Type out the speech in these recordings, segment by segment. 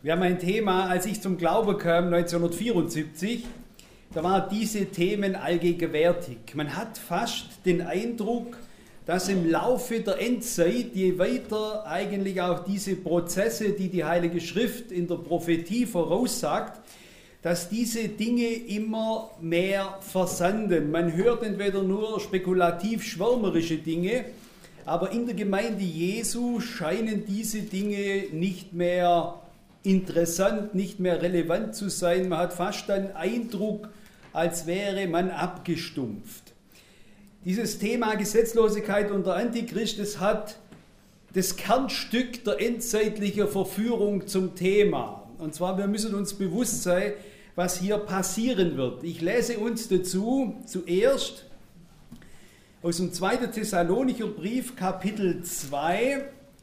Wir haben ein Thema, als ich zum Glauben kam, 1974, da waren diese Themen allgegenwärtig. Man hat fast den Eindruck, dass im Laufe der Endzeit, je weiter eigentlich auch diese Prozesse, die die Heilige Schrift in der Prophetie voraussagt, dass diese Dinge immer mehr versanden. Man hört entweder nur spekulativ schwärmerische Dinge, aber in der Gemeinde Jesu scheinen diese Dinge nicht mehr interessant, nicht mehr relevant zu sein. Man hat fast den Eindruck, als wäre man abgestumpft. Dieses Thema Gesetzlosigkeit unter Antichrist, das hat das Kernstück der endzeitlichen Verführung zum Thema. Und zwar, wir müssen uns bewusst sein, was hier passieren wird. Ich lese uns dazu zuerst aus dem 2. Thessalonicher Brief, Kapitel 2,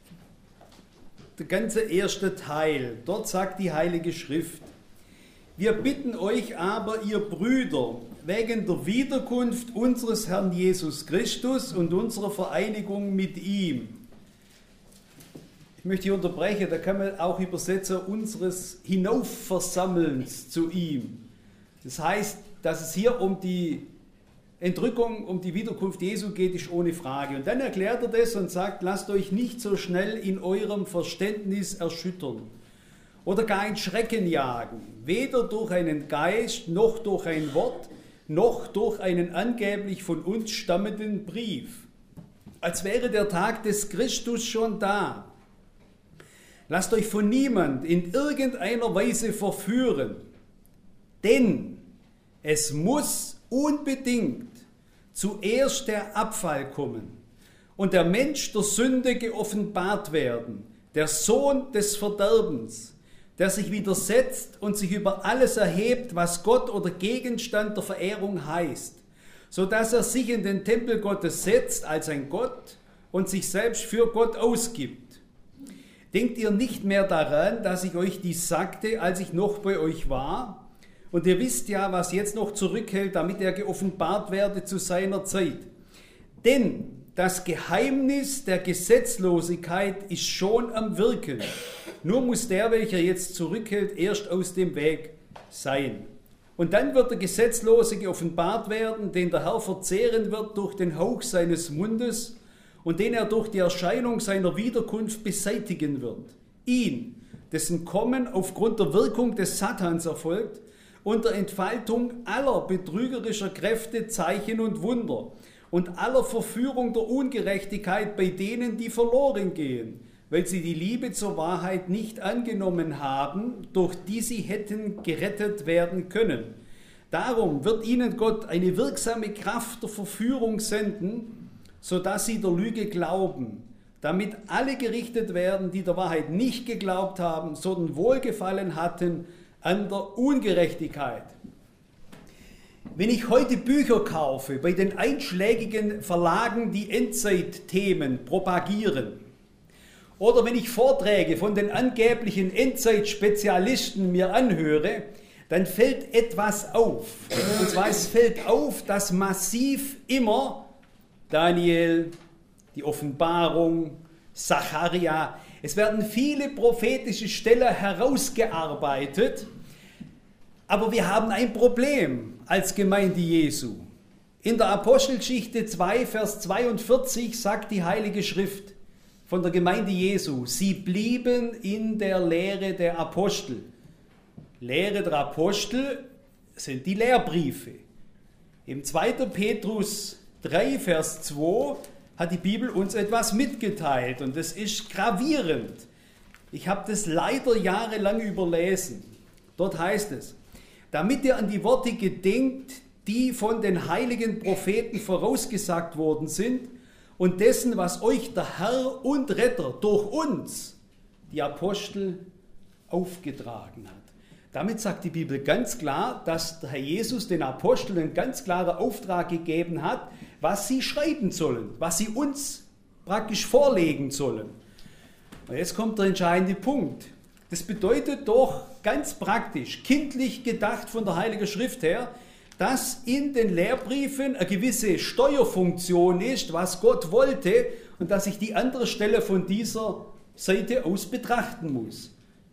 der ganze erste Teil. Dort sagt die Heilige Schrift: Wir bitten euch aber, ihr Brüder, wegen der Wiederkunft unseres Herrn Jesus Christus und unserer Vereinigung mit ihm. Ich möchte hier unterbrechen, da kann man auch übersetzen, unseres Hinaufversammelns zu ihm. Das heißt, dass es hier um die Entrückung, um die Wiederkunft Jesu geht, ist ohne Frage. Und dann erklärt er das und sagt, lasst euch nicht so schnell in eurem Verständnis erschüttern oder gar in Schrecken jagen, weder durch einen Geist, noch durch ein Wort, noch durch einen angeblich von uns stammenden Brief. Als wäre der Tag des Christus schon da. Lasst euch von niemand in irgendeiner Weise verführen, denn es muss unbedingt zuerst der Abfall kommen und der Mensch der Sünde geoffenbart werden, der Sohn des Verderbens, der sich widersetzt und sich über alles erhebt, was Gott oder Gegenstand der Verehrung heißt, so dass er sich in den Tempel Gottes setzt als ein Gott und sich selbst für Gott ausgibt. Denkt ihr nicht mehr daran, dass ich euch dies sagte, als ich noch bei euch war? Und ihr wisst ja, was jetzt noch zurückhält, damit er geoffenbart werde zu seiner Zeit. Denn das Geheimnis der Gesetzlosigkeit ist schon am Wirken. Nur muss der, welcher jetzt zurückhält, erst aus dem Weg sein. Und dann wird der Gesetzlose geoffenbart werden, den der Herr verzehren wird durch den Hauch seines Mundes und den er durch die Erscheinung seiner Wiederkunft beseitigen wird. Ihn, dessen Kommen aufgrund der Wirkung des Satans erfolgt und der Entfaltung aller betrügerischer Kräfte, Zeichen und Wunder und aller Verführung der Ungerechtigkeit bei denen, die verloren gehen, weil sie die Liebe zur Wahrheit nicht angenommen haben, durch die sie hätten gerettet werden können. Darum wird ihnen Gott eine wirksame Kraft der Verführung senden, sodass sie der Lüge glauben, damit alle gerichtet werden, die der Wahrheit nicht geglaubt haben, sondern Wohlgefallen hatten an der Ungerechtigkeit. Wenn ich heute Bücher kaufe, bei den einschlägigen Verlagen, die Endzeitthemen propagieren, oder wenn ich Vorträge von den angeblichen Endzeitspezialisten mir anhöre, dann fällt etwas auf. Und zwar es fällt auf, dass massiv immer Daniel, die Offenbarung, Sacharja, es werden viele prophetische Stellen herausgearbeitet, aber wir haben ein Problem als Gemeinde Jesu. In der Apostelgeschichte 2, Vers 42 sagt die Heilige Schrift von der Gemeinde Jesu, sie blieben in der Lehre der Apostel. Lehre der Apostel sind die Lehrbriefe. Im 2. Petrus 3, Vers 2 hat die Bibel uns etwas mitgeteilt und das ist gravierend. Ich habe das leider jahrelang überlesen. Dort heißt es, damit ihr an die Worte gedenkt, die von den heiligen Propheten vorausgesagt worden sind und dessen, was euch der Herr und Retter durch uns, die Apostel, aufgetragen hat. Damit sagt die Bibel ganz klar, dass der Herr Jesus den Aposteln einen ganz klaren Auftrag gegeben hat, was sie schreiben sollen, was sie uns praktisch vorlegen sollen. Und jetzt kommt der entscheidende Punkt. Das bedeutet doch ganz praktisch, kindlich gedacht von der Heiligen Schrift her, dass in den Lehrbriefen eine gewisse Steuerfunktion ist, was Gott wollte und dass ich die andere Stelle von dieser Seite aus betrachten muss.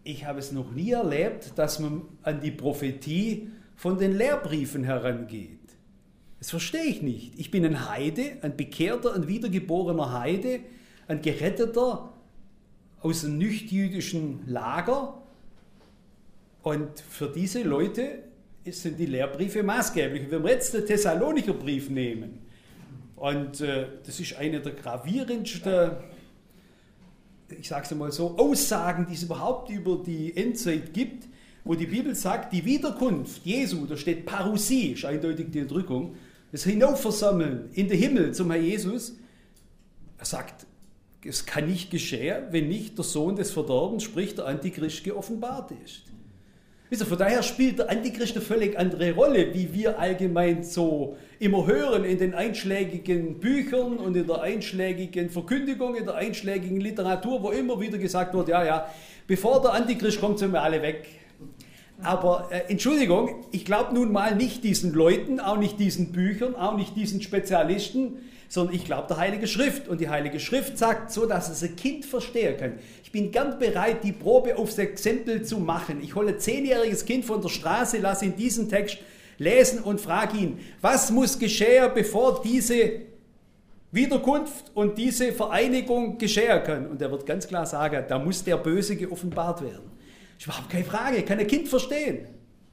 ich habe es noch nie erlebt, dass man an die Prophetie von den Lehrbriefen herangeht. Das verstehe ich nicht. Ich bin ein Heide, ein bekehrter, ein wiedergeborener Heide, ein Geretteter aus dem nichtjüdischen Lager. Und für diese Leute sind die Lehrbriefe maßgeblich. Wenn wir jetzt den Thessalonicher Brief nehmen, und das ist eine der gravierendsten, ich sage es mal so, Aussagen, die es überhaupt über die Endzeit gibt, wo die Bibel sagt, die Wiederkunft Jesu, da steht Parousie, ist eindeutig die Entrückung, das Hinaufversammeln in den Himmel zum Herrn Jesus. Er sagt, es kann nicht geschehen, wenn nicht der Sohn des Verderbens, sprich der Antichrist, geoffenbart ist. Von daher spielt der Antichrist eine völlig andere Rolle, wie wir allgemein so immer hören in den einschlägigen Büchern und in der einschlägigen Verkündigung, in der einschlägigen Literatur, wo immer wieder gesagt wird, ja, bevor der Antichrist kommt, sind wir alle weg. Aber Entschuldigung, ich glaube nun mal nicht diesen Leuten, auch nicht diesen Büchern, auch nicht diesen Spezialisten, sondern ich glaube der Heilige Schrift. Und die Heilige Schrift sagt so, dass es ein Kind verstehen kann. Ich bin gern bereit, die Probe aufs Exempel zu machen. Ich hole ein 10-jähriges Kind von der Straße, lasse ihn diesen Text lesen und frage ihn, was muss geschehen, bevor diese Wiederkunft und diese Vereinigung geschehen kann? Und er wird ganz klar sagen, da muss der Böse geoffenbart werden. Das ist überhaupt keine Frage, kann ein Kind verstehen.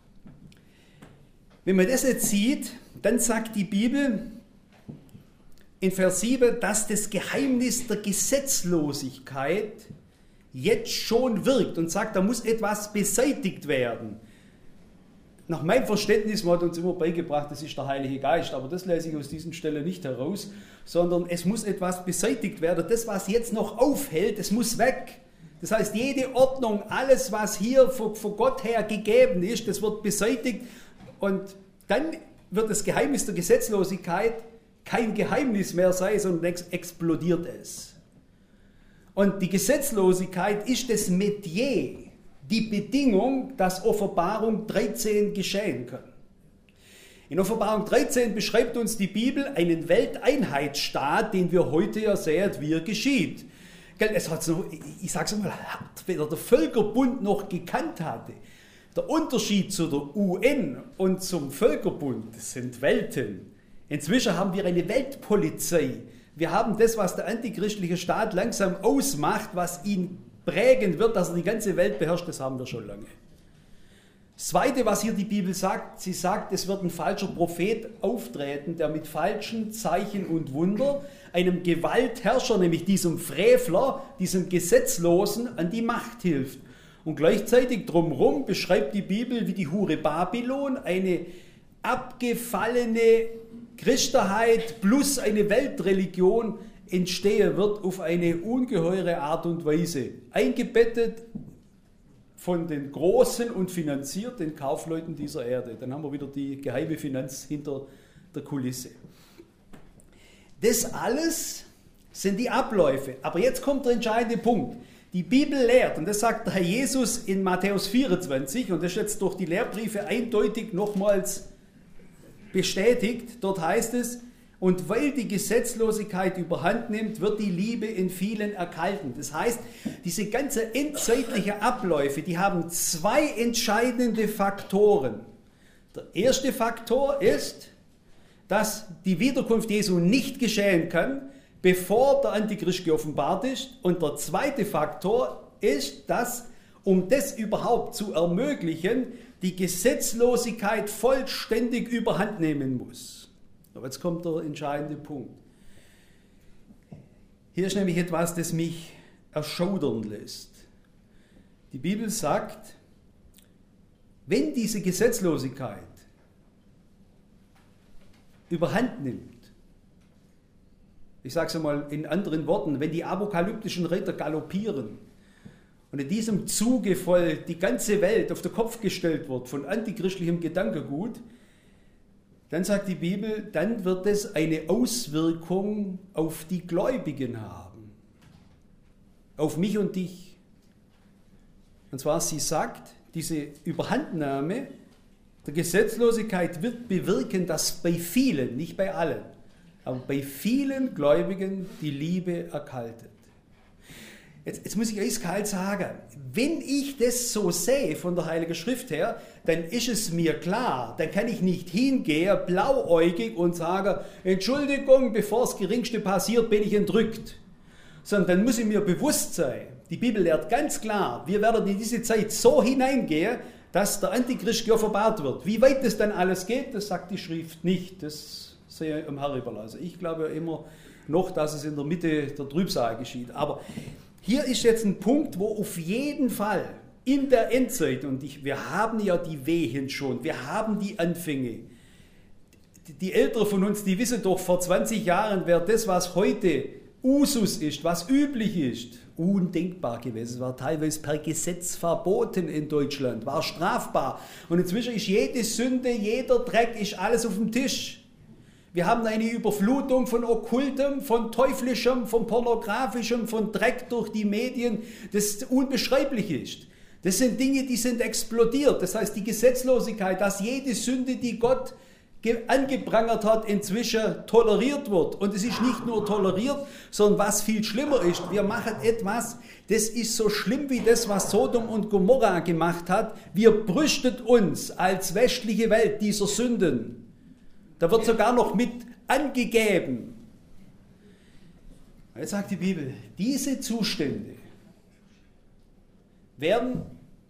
Wenn man das jetzt sieht, dann sagt die Bibel in Vers 7, dass das Geheimnis der Gesetzlosigkeit jetzt schon wirkt und sagt, da muss etwas beseitigt werden. Nach meinem Verständnis, man hat uns immer beigebracht, das ist der Heilige Geist, aber das lese ich aus diesen Stellen nicht heraus, sondern es muss etwas beseitigt werden. Das, was jetzt noch aufhält, es muss weg. Das heißt, jede Ordnung, alles, was hier von Gott her gegeben ist, das wird beseitigt und dann wird das Geheimnis der Gesetzlosigkeit kein Geheimnis mehr sein, sondern explodiert es. Und die Gesetzlosigkeit ist das Metier, die Bedingung, dass Offenbarung 13 geschehen kann. In Offenbarung 13 beschreibt uns die Bibel einen Welteinheitsstaat, den wir heute ja sehen, wie er geschieht. Es hat noch, ich sage es mal, weder der Völkerbund noch gekannt hatte. Der Unterschied zu der UN und zum Völkerbund, das sind Welten. Inzwischen haben wir eine Weltpolizei. Wir haben das, was der antichristliche Staat langsam ausmacht, was ihn prägen wird, dass er die ganze Welt beherrscht, das haben wir schon lange. Das Zweite, was hier die Bibel sagt, sie sagt, es wird ein falscher Prophet auftreten, der mit falschen Zeichen und Wunder einem Gewaltherrscher, nämlich diesem Frevler, diesem Gesetzlosen, an die Macht hilft. Und gleichzeitig drumherum beschreibt die Bibel, wie die Hure Babylon, eine abgefallene Christenheit plus eine Weltreligion entstehen wird auf eine ungeheure Art und Weise. Eingebettet von den Großen und finanziert den Kaufleuten dieser Erde. Dann haben wir wieder die geheime Finanz hinter der Kulisse. Das alles sind die Abläufe. Aber jetzt kommt der entscheidende Punkt. Die Bibel lehrt, und das sagt der Herr Jesus in Matthäus 24, und das ist jetzt durch die Lehrbriefe eindeutig nochmals bestätigt, dort heißt es, und weil die Gesetzlosigkeit überhand nimmt, wird die Liebe in vielen erkalten. Das heißt, diese ganze endzeitliche Abläufe, die haben zwei entscheidende Faktoren. Der erste Faktor ist, dass die Wiederkunft Jesu nicht geschehen kann, bevor der Antichrist geoffenbart ist. Und der zweite Faktor ist, dass, um das überhaupt zu ermöglichen, die Gesetzlosigkeit vollständig überhand nehmen muss. Aber jetzt kommt der entscheidende Punkt. Hier ist nämlich etwas, das mich erschaudern lässt. Die Bibel sagt, wenn diese Gesetzlosigkeit überhand nimmt, ich sage es einmal in anderen Worten, wenn die apokalyptischen Ritter galoppieren und in diesem Zuge voll die ganze Welt auf den Kopf gestellt wird von antichristlichem Gedankengut, dann sagt die Bibel, dann wird es eine Auswirkung auf die Gläubigen haben. Auf mich und dich. Und zwar, sie sagt, diese Überhandnahme der Gesetzlosigkeit wird bewirken, dass bei vielen, nicht bei allen, aber bei vielen Gläubigen die Liebe erkaltet. Jetzt muss ich eiskalt sagen, wenn ich das so sehe von der Heiligen Schrift her, dann ist es mir klar, dann kann ich nicht hingehen, blauäugig und sagen, Entschuldigung, bevor das Geringste passiert, bin ich entrückt. Sondern dann muss ich mir bewusst sein, die Bibel lehrt ganz klar, wir werden in diese Zeit so hineingehen, dass der Antichrist geoffenbart wird. Wie weit das dann alles geht, das sagt die Schrift nicht, das sei im Herrn überlassen. Ich glaube ja immer noch, dass es in der Mitte der Trübsal geschieht. Aber hier ist jetzt ein Punkt, wo auf jeden Fall in der Endzeit, und wir haben ja die Wehen schon, wir haben die Anfänge. Die Älteren von uns, die wissen doch, vor 20 Jahren wäre das, was heute Usus ist, was üblich ist, undenkbar gewesen. Es war teilweise per Gesetz verboten in Deutschland, war strafbar. Und inzwischen ist jede Sünde, jeder Dreck, ist alles auf dem Tisch. Wir haben eine Überflutung von Okkultem, von Teuflischem, von Pornografischem, von Dreck durch die Medien, das unbeschreiblich ist. Das sind Dinge, die sind explodiert. Das heißt, die Gesetzlosigkeit, dass jede Sünde, die Gott angeprangert hat, inzwischen toleriert wird. Und es ist nicht nur toleriert, sondern was viel schlimmer ist, wir machen etwas, das ist so schlimm wie das, was Sodom und Gomorra gemacht hat. Wir brüstet uns als westliche Welt dieser Sünden. Da wird sogar noch mit angegeben. Jetzt sagt die Bibel, diese Zustände werden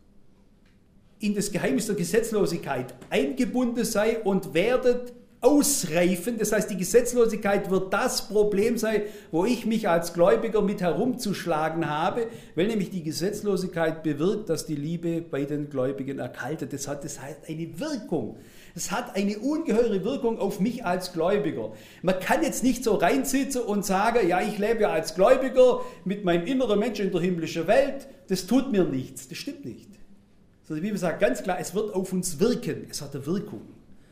in das Geheimnis der Gesetzlosigkeit eingebunden sein und werden ausreifen. Das heißt, die Gesetzlosigkeit wird das Problem sein, wo ich mich als Gläubiger mit herumzuschlagen habe, weil nämlich die Gesetzlosigkeit bewirkt, dass die Liebe bei den Gläubigen erkaltet. Das hat eine Wirkung. Es hat eine ungeheure Wirkung auf mich als Gläubiger. Man kann jetzt nicht so reinsitzen und sagen, ja, ich lebe ja als Gläubiger mit meinem inneren Mensch in der himmlischen Welt, das tut mir nichts. Das stimmt nicht. Also die Bibel sagt ganz klar, es wird auf uns wirken, es hat eine Wirkung.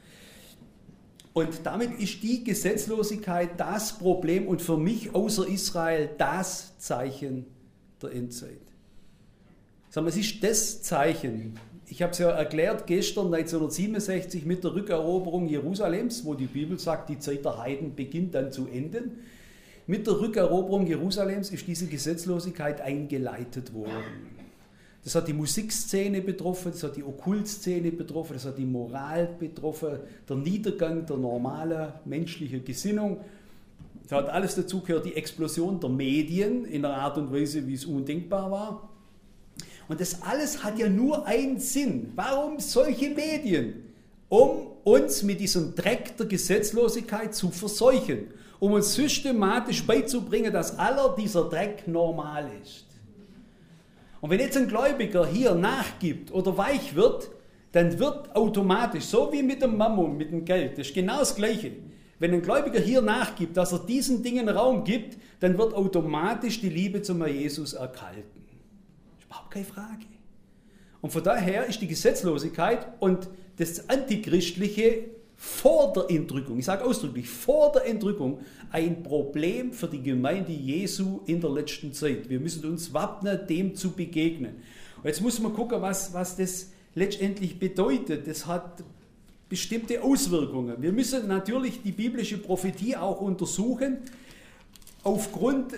Und damit ist die Gesetzlosigkeit das Problem und für mich außer Israel das Zeichen der Endzeit. Sagen wir, es ist das Zeichen. Ich habe es ja erklärt gestern 1967 mit der Rückeroberung Jerusalems, wo die Bibel sagt, die Zeit der Heiden beginnt dann zu enden. Mit der Rückeroberung Jerusalems ist diese Gesetzlosigkeit eingeleitet worden. Das hat die Musikszene betroffen, das hat die Okkultszene betroffen, das hat die Moral betroffen, der Niedergang der normalen menschlichen Gesinnung. Das hat alles dazu gehört, die Explosion der Medien in einer Art und Weise, wie es undenkbar war. Und das alles hat ja nur einen Sinn. Warum solche Medien? Um uns mit diesem Dreck der Gesetzlosigkeit zu verseuchen. Um uns systematisch beizubringen, dass aller dieser Dreck normal ist. Und wenn jetzt ein Gläubiger hier nachgibt oder weich wird, dann wird automatisch, so wie mit dem Mammon, mit dem Geld, das ist genau das Gleiche. Wenn ein Gläubiger hier nachgibt, dass er diesen Dingen Raum gibt, dann wird automatisch die Liebe zum Herrn Jesus erkalten. Überhaupt keine Frage. Und von daher ist die Gesetzlosigkeit und das Antichristliche vor der Entrückung, ich sage ausdrücklich, vor der Entrückung ein Problem für die Gemeinde Jesu in der letzten Zeit. Wir müssen uns wappnen, dem zu begegnen. Und jetzt muss man gucken, was das letztendlich bedeutet. Das hat bestimmte Auswirkungen. Wir müssen natürlich die biblische Prophetie auch untersuchen, aufgrund,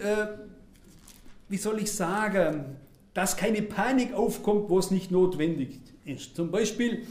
wie soll ich sagen, dass keine Panik aufkommt, wo es nicht notwendig ist. Zum Beispiel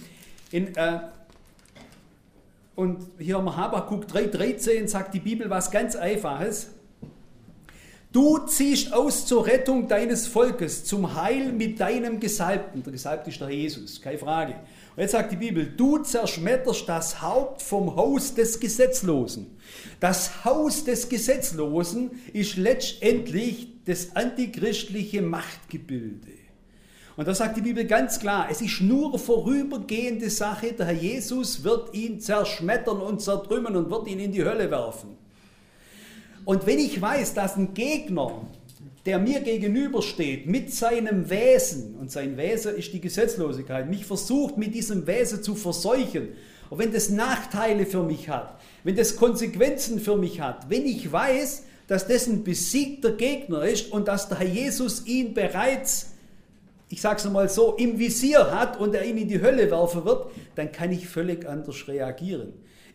und hier haben wir Habakuk 3,13, sagt die Bibel was ganz Einfaches. Du ziehst aus zur Rettung deines Volkes, zum Heil mit deinem Gesalbten. Der Gesalbte ist der Jesus, keine Frage. Und jetzt sagt die Bibel, du zerschmetterst das Haupt vom Haus des Gesetzlosen. Das Haus des Gesetzlosen ist letztendlich das antichristliche Machtgebilde. Und da sagt die Bibel ganz klar, es ist nur eine vorübergehende Sache, der Herr Jesus wird ihn zerschmettern und zertrümmern und wird ihn in die Hölle werfen. Und wenn ich weiß, dass ein Gegner, der mir gegenübersteht, mit seinem Wesen, und sein Wesen ist die Gesetzlosigkeit, mich versucht mit diesem Wesen zu verseuchen, und wenn das Nachteile für mich hat, wenn das Konsequenzen für mich hat, wenn ich weiß, dass das ein besiegter Gegner ist und dass der Herr Jesus ihn bereits, ich sage es einmal so, im Visier hat und er ihn in die Hölle werfen wird, dann kann ich völlig anders reagieren.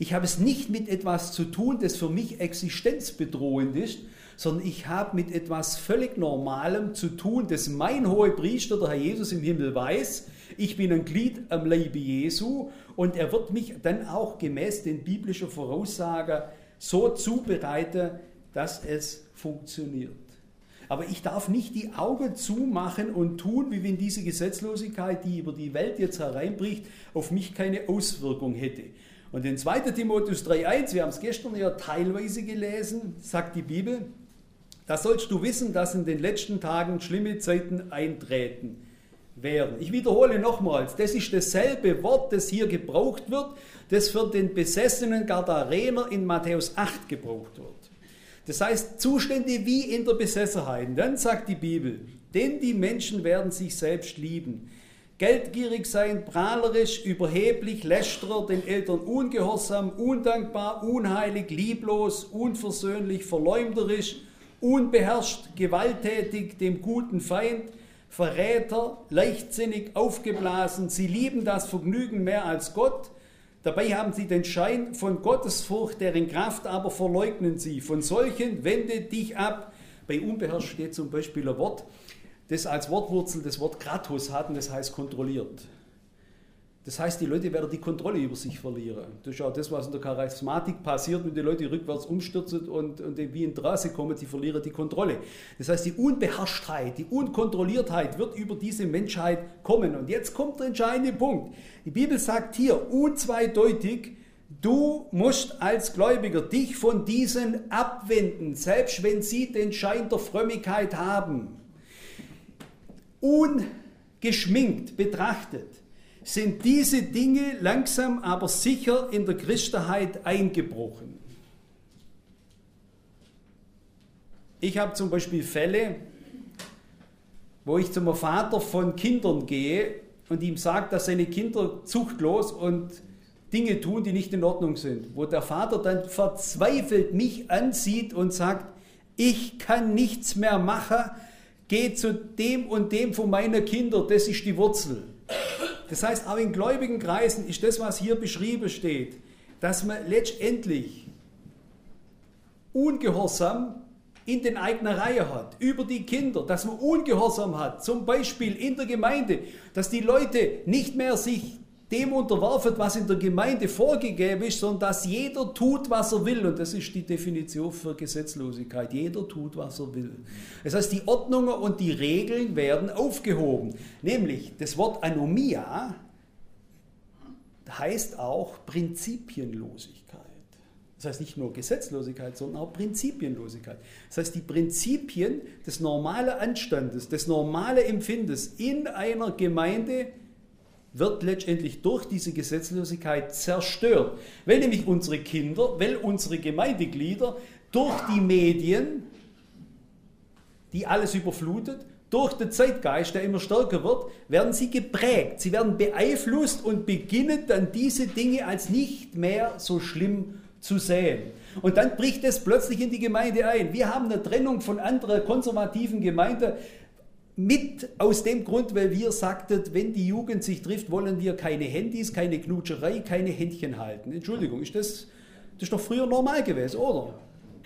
Ich habe es nicht mit etwas zu tun, das für mich existenzbedrohend ist, sondern ich habe mit etwas völlig Normalem zu tun, das mein Hohepriester, der Herr Jesus im Himmel, weiß. Ich bin ein Glied am Leibe Jesu und er wird mich dann auch gemäß den biblischen Voraussagen so zubereiten, dass es funktioniert. Aber ich darf nicht die Augen zumachen und tun, wie wenn diese Gesetzlosigkeit, die über die Welt jetzt hereinbricht, auf mich keine Auswirkung hätte. Und in 2. Timotheus 3,1, wir haben es gestern ja teilweise gelesen, sagt die Bibel, da sollst du wissen, dass in den letzten Tagen schlimme Zeiten eintreten werden. Ich wiederhole nochmals, das ist dasselbe Wort, das hier gebraucht wird, das für den besessenen Gadarener in Matthäus 8 gebraucht wird. Das heißt, Zustände wie in der Besessenheit. Und dann sagt die Bibel, denn die Menschen werden sich selbst lieben, geldgierig sein, prahlerisch, überheblich, Lästerer, den Eltern ungehorsam, undankbar, unheilig, lieblos, unversöhnlich, verleumderisch, unbeherrscht, gewalttätig, dem guten Feind, Verräter, leichtsinnig, aufgeblasen. Sie lieben das Vergnügen mehr als Gott. Dabei haben sie den Schein von Gottesfurcht, deren Kraft aber verleugnen sie. Von solchen wende dich ab. Bei unbeherrscht steht zum Beispiel ein Wort, das als Wortwurzel das Wort Kratos hat und das heißt kontrolliert. Das heißt, die Leute werden die Kontrolle über sich verlieren. Das ist auch das, was in der Charismatik passiert, wenn die Leute rückwärts umstürzen und wie in Trance kommen, sie verlieren die Kontrolle. Das heißt, die Unbeherrschtheit, die Unkontrolliertheit wird über diese Menschheit kommen. Und jetzt kommt der entscheidende Punkt. Die Bibel sagt hier unzweideutig, du musst als Gläubiger dich von diesen abwenden, selbst wenn sie den Schein der Frömmigkeit haben. Ungeschminkt betrachtet sind diese Dinge langsam aber sicher in der Christenheit eingebrochen. Ich habe zum Beispiel Fälle, wo ich zum Vater von Kindern gehe und ihm sage, dass seine Kinder zuchtlos und Dinge tun, die nicht in Ordnung sind. Wo der Vater dann verzweifelt mich ansieht und sagt, ich kann nichts mehr machen, geh zu dem und dem von meinen Kindern, das ist die Wurzel. Das heißt, auch in gläubigen Kreisen ist das, was hier beschrieben steht, dass man letztendlich Ungehorsam in den eigenen Reihen hat, über die Kinder, dass man Ungehorsam hat, zum Beispiel in der Gemeinde, dass die Leute nicht mehr sich dem unterwerfen, was in der Gemeinde vorgegeben ist, sondern dass jeder tut, was er will. Und das ist die Definition für Gesetzlosigkeit. Jeder tut, was er will. Das heißt, die Ordnungen und die Regeln werden aufgehoben. Nämlich das Wort Anomia heißt auch Prinzipienlosigkeit. Das heißt nicht nur Gesetzlosigkeit, sondern auch Prinzipienlosigkeit. Das heißt, die Prinzipien des normalen Anstandes, des normalen Empfindens in einer Gemeinde wird letztendlich durch diese Gesetzlosigkeit zerstört. Weil nämlich unsere Kinder, weil unsere Gemeindeglieder durch die Medien, die alles überflutet, durch den Zeitgeist, der immer stärker wird, werden sie geprägt, sie werden beeinflusst und beginnen dann diese Dinge als nicht mehr so schlimm zu sehen. Und dann bricht es plötzlich in die Gemeinde ein. Wir haben eine Trennung von anderen konservativen Gemeinden, mit aus dem Grund, weil wir sagten, wenn die Jugend sich trifft, wollen wir keine Handys, keine Knutscherei, keine Händchen halten. Entschuldigung, das ist doch früher normal gewesen, oder?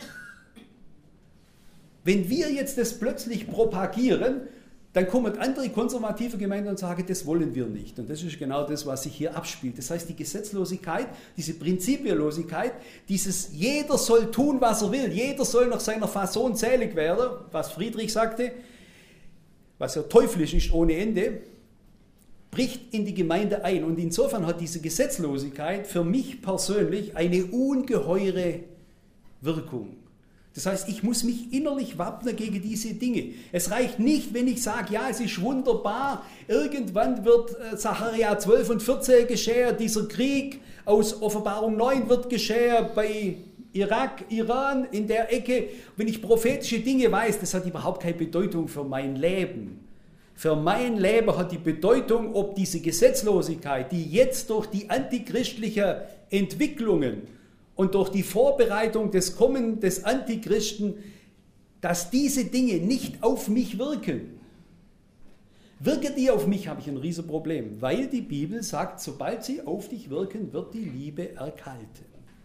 Wenn wir jetzt das plötzlich propagieren, dann kommen andere konservative Gemeinden und sagen, das wollen wir nicht. Und das ist genau das, was sich hier abspielt. Das heißt, die Gesetzlosigkeit, diese Prinzipienlosigkeit, dieses jeder soll tun, was er will, jeder soll nach seiner Fasson selig werden, was Friedrich sagte, was ja teuflisch ist ohne Ende, bricht in die Gemeinde ein. Und insofern hat diese Gesetzlosigkeit für mich persönlich eine ungeheure Wirkung. Das heißt, ich muss mich innerlich wappnen gegen diese Dinge. Es reicht nicht, wenn ich sage, ja, es ist wunderbar, irgendwann wird Sacharja 12 und 14 geschehen, dieser Krieg aus Offenbarung 9 wird geschehen bei Irak, Iran, in der Ecke. Wenn ich prophetische Dinge weiß, das hat überhaupt keine Bedeutung für mein Leben. Für mein Leben hat die Bedeutung, ob diese Gesetzlosigkeit, die jetzt durch die antichristlichen Entwicklungen und durch die Vorbereitung des Kommens des Antichristen, dass diese Dinge nicht auf mich wirken. Wirken die auf mich, habe ich ein Riesenproblem, weil die Bibel sagt, sobald sie auf dich wirken, wird die Liebe erkalten.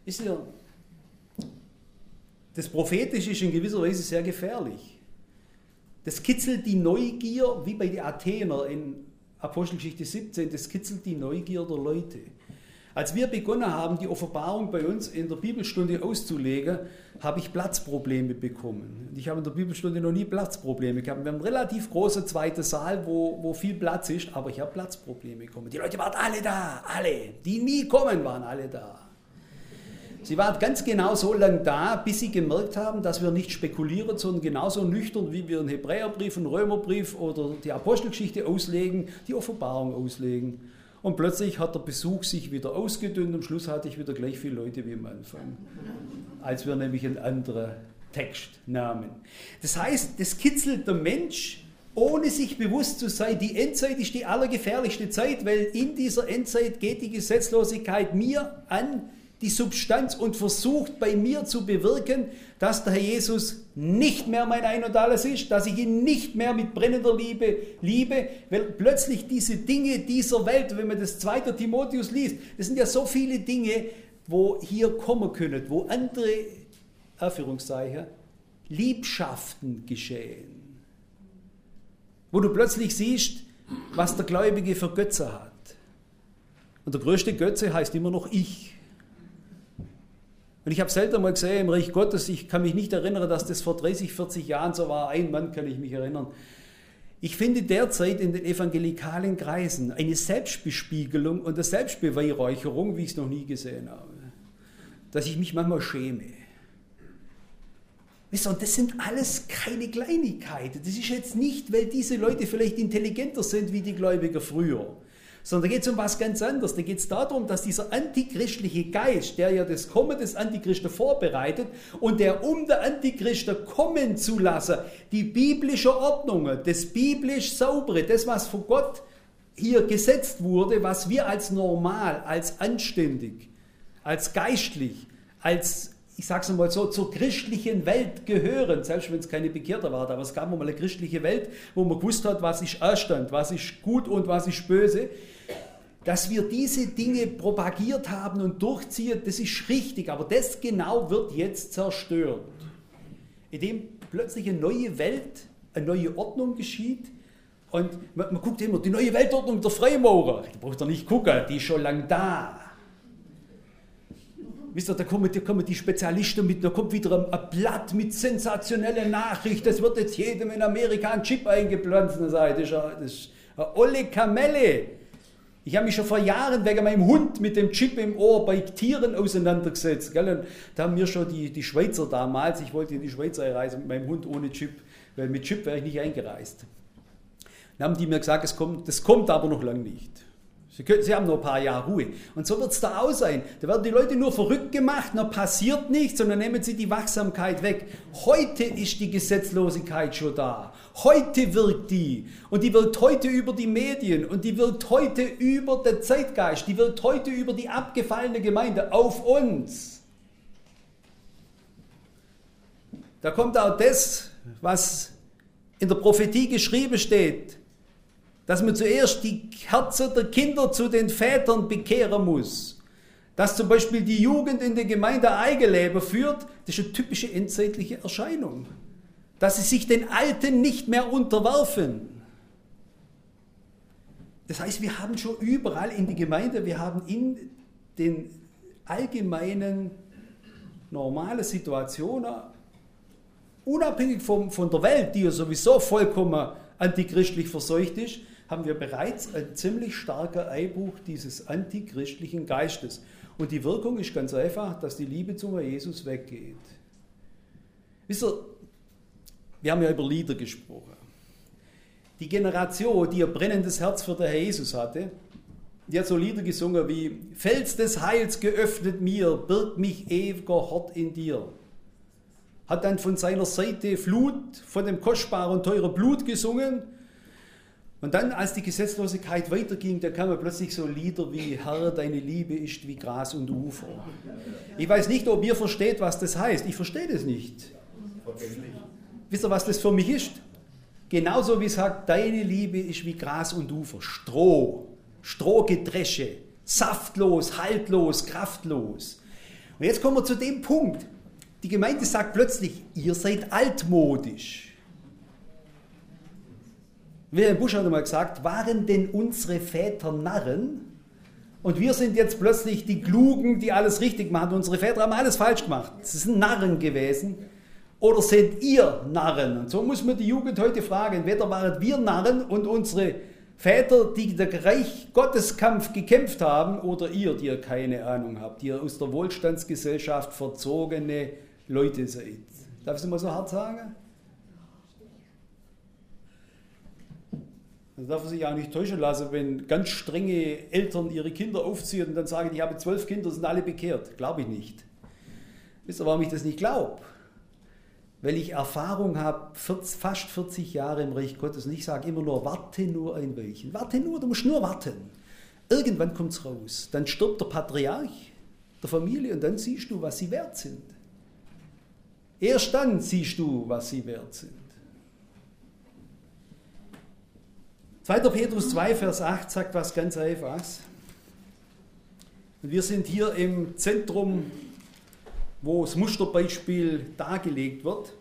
Das Prophetische ist in gewisser Weise sehr gefährlich. Das kitzelt die Neugier, wie bei den Athener in Apostelgeschichte 17, das kitzelt die Neugier der Leute. Als wir begonnen haben, die Offenbarung bei uns in der Bibelstunde auszulegen, habe ich Platzprobleme bekommen. Ich habe in der Bibelstunde noch nie Platzprobleme gehabt. Wir haben einen relativ großen zweiten Saal, wo viel Platz ist, aber ich habe Platzprobleme bekommen. Die Leute waren alle da, alle. Die nie kommen, waren alle da. Sie waren ganz genau so lange da, bis sie gemerkt haben, dass wir nicht spekulieren, sondern genauso nüchtern, wie wir einen Hebräerbrief, einen Römerbrief oder die Apostelgeschichte auslegen, die Offenbarung auslegen. Und plötzlich hat der Besuch sich wieder ausgedünnt. Am Schluss hatte ich wieder gleich viele Leute wie am Anfang, als wir nämlich einen anderen Text nahmen. Das heißt, das kitzelt der Mensch, ohne sich bewusst zu sein, die Endzeit ist die allergefährlichste Zeit, weil in dieser Endzeit geht die Gesetzlosigkeit mir an die Substanz und versucht bei mir zu bewirken, dass der Herr Jesus nicht mehr mein Ein und Alles ist, dass ich ihn nicht mehr mit brennender Liebe liebe, weil plötzlich diese Dinge dieser Welt, wenn man das 2. Timotheus liest, das sind ja so viele Dinge, wo hier kommen können, wo andere, Anführungszeichen, Liebschaften geschehen. Wo du plötzlich siehst, was der Gläubige für Götze hat. Und der größte Götze heißt immer noch ich. Und ich habe selten mal gesehen im Reich Gottes, ich kann mich nicht erinnern, dass das vor 30, 40 Jahren so war. Ein Mann kann ich mich erinnern. Ich finde derzeit in den evangelikalen Kreisen eine Selbstbespiegelung und eine Selbstbeweihräucherung, wie ich es noch nie gesehen habe. Dass ich mich manchmal schäme. Wisst ihr, und das sind alles keine Kleinigkeiten. Das ist jetzt nicht, weil diese Leute vielleicht intelligenter sind wie die Gläubiger früher. Sondern da geht es um was ganz anderes. Da geht es darum, dass dieser antichristliche Geist, der ja das Kommen des Antichristen vorbereitet und der um den Antichristen kommen zu lassen, die biblische Ordnung, das biblisch Saubere, das, was von Gott hier gesetzt wurde, was wir als normal, als anständig, als geistlich, als, ich sage es mal so, zur christlichen Welt gehören, selbst wenn es keine Bekehrte war, aber es gab mal eine christliche Welt, wo man gewusst hat, was ist Anstand, was ist gut und was ist böse. Dass wir diese Dinge propagiert haben und durchziehen, das ist richtig, aber das genau wird jetzt zerstört. Indem plötzlich eine neue Welt, eine neue Ordnung geschieht und man guckt immer, die neue Weltordnung der Freimaurer, da braucht ihr nicht gucken, die ist schon lange da. Wisst ihr, da kommen die Spezialisten mit, da kommt wieder ein Blatt mit sensationellen Nachrichten, das wird jetzt jedem in Amerika ein Chip eingepflanzt. Das ist eine olle Kamelle. Ich habe mich schon vor Jahren wegen meinem Hund mit dem Chip im Ohr bei Tieren auseinandergesetzt. Gell? Und da haben mir schon die Schweizer damals, ich wollte in die Schweiz einreisen mit meinem Hund ohne Chip, weil mit Chip wäre ich nicht eingereist. Dann haben die mir gesagt, das kommt aber noch lange nicht. Sie haben noch ein paar Jahre Ruhe. Und so wird es da auch sein. Da werden die Leute nur verrückt gemacht, noch passiert nichts und dann nehmen sie die Wachsamkeit weg. Heute ist die Gesetzlosigkeit schon da. Heute wirkt die. Und die wirkt heute über die Medien und die wirkt heute über den Zeitgeist. Die wirkt heute über die abgefallene Gemeinde auf uns. Da kommt auch das, was in der Prophetie geschrieben steht, dass man zuerst die Herzen der Kinder zu den Vätern bekehren muss. Dass zum Beispiel die Jugend in der Gemeinde ein Eigenleben führt, das ist eine typische endzeitliche Erscheinung. Dass sie sich den Alten nicht mehr unterwerfen. Das heißt, wir haben schon überall in die Gemeinde, wir haben in den allgemeinen, normalen Situationen, unabhängig von der Welt, die ja sowieso vollkommen antichristlich verseucht ist, haben wir bereits ein ziemlich starker Einbruch dieses antichristlichen Geistes. Und die Wirkung ist ganz einfach, dass die Liebe zum Herrn Jesus weggeht. Wisst ihr, wir haben ja über Lieder gesprochen. Die Generation, die ein brennendes Herz für den Herrn Jesus hatte, die hat so Lieder gesungen wie Fels des Heils geöffnet mir, birg mich ewiger Hort in dir. Hat dann von seiner Seite Flut von dem kostbaren und teuren Blut gesungen. Und dann, als die Gesetzlosigkeit weiterging, da kamen plötzlich so Lieder wie Herr, deine Liebe ist wie Gras und Ufer. Ich weiß nicht, ob ihr versteht, was das heißt. Ich verstehe das nicht. Wisst ihr, was das für mich ist? Genauso wie es sagt, deine Liebe ist wie Gras und Ufer. Strohgedresche, saftlos, haltlos, kraftlos. Und jetzt kommen wir zu dem Punkt. Die Gemeinde sagt plötzlich, ihr seid altmodisch. Wilhelm Busch hat einmal gesagt, waren denn unsere Väter Narren? Und wir sind jetzt plötzlich die Klugen, die alles richtig machen. Unsere Väter haben alles falsch gemacht. Sie sind Narren gewesen. Oder seid ihr Narren? Und so muss man die Jugend heute fragen. Entweder waren wir Narren und unsere Väter, die der Reich-Gottes-Kampf gekämpft haben, oder ihr, die ihr keine Ahnung habt, die ihr aus der Wohlstandsgesellschaft verzogene Leute seid. Darf ich es mal so hart sagen? Da darf man sich auch nicht täuschen lassen, wenn ganz strenge Eltern ihre Kinder aufziehen und dann sagen, ich habe 12 Kinder, sind alle bekehrt. Glaube ich nicht. Wisst ihr, warum ich das nicht glaube? Weil ich Erfahrung habe, fast 40 Jahre im Reich Gottes, und ich sage immer nur, warte nur ein Weilchen. Warte nur, du musst nur warten. Irgendwann kommt es raus. Dann stirbt der Patriarch der Familie und dann siehst du, was sie wert sind. Erst dann siehst du, was sie wert sind. 2. Petrus 2, Vers 8 sagt was ganz Einfaches. Und wir sind hier im Zentrum, wo das Musterbeispiel dargelegt wird.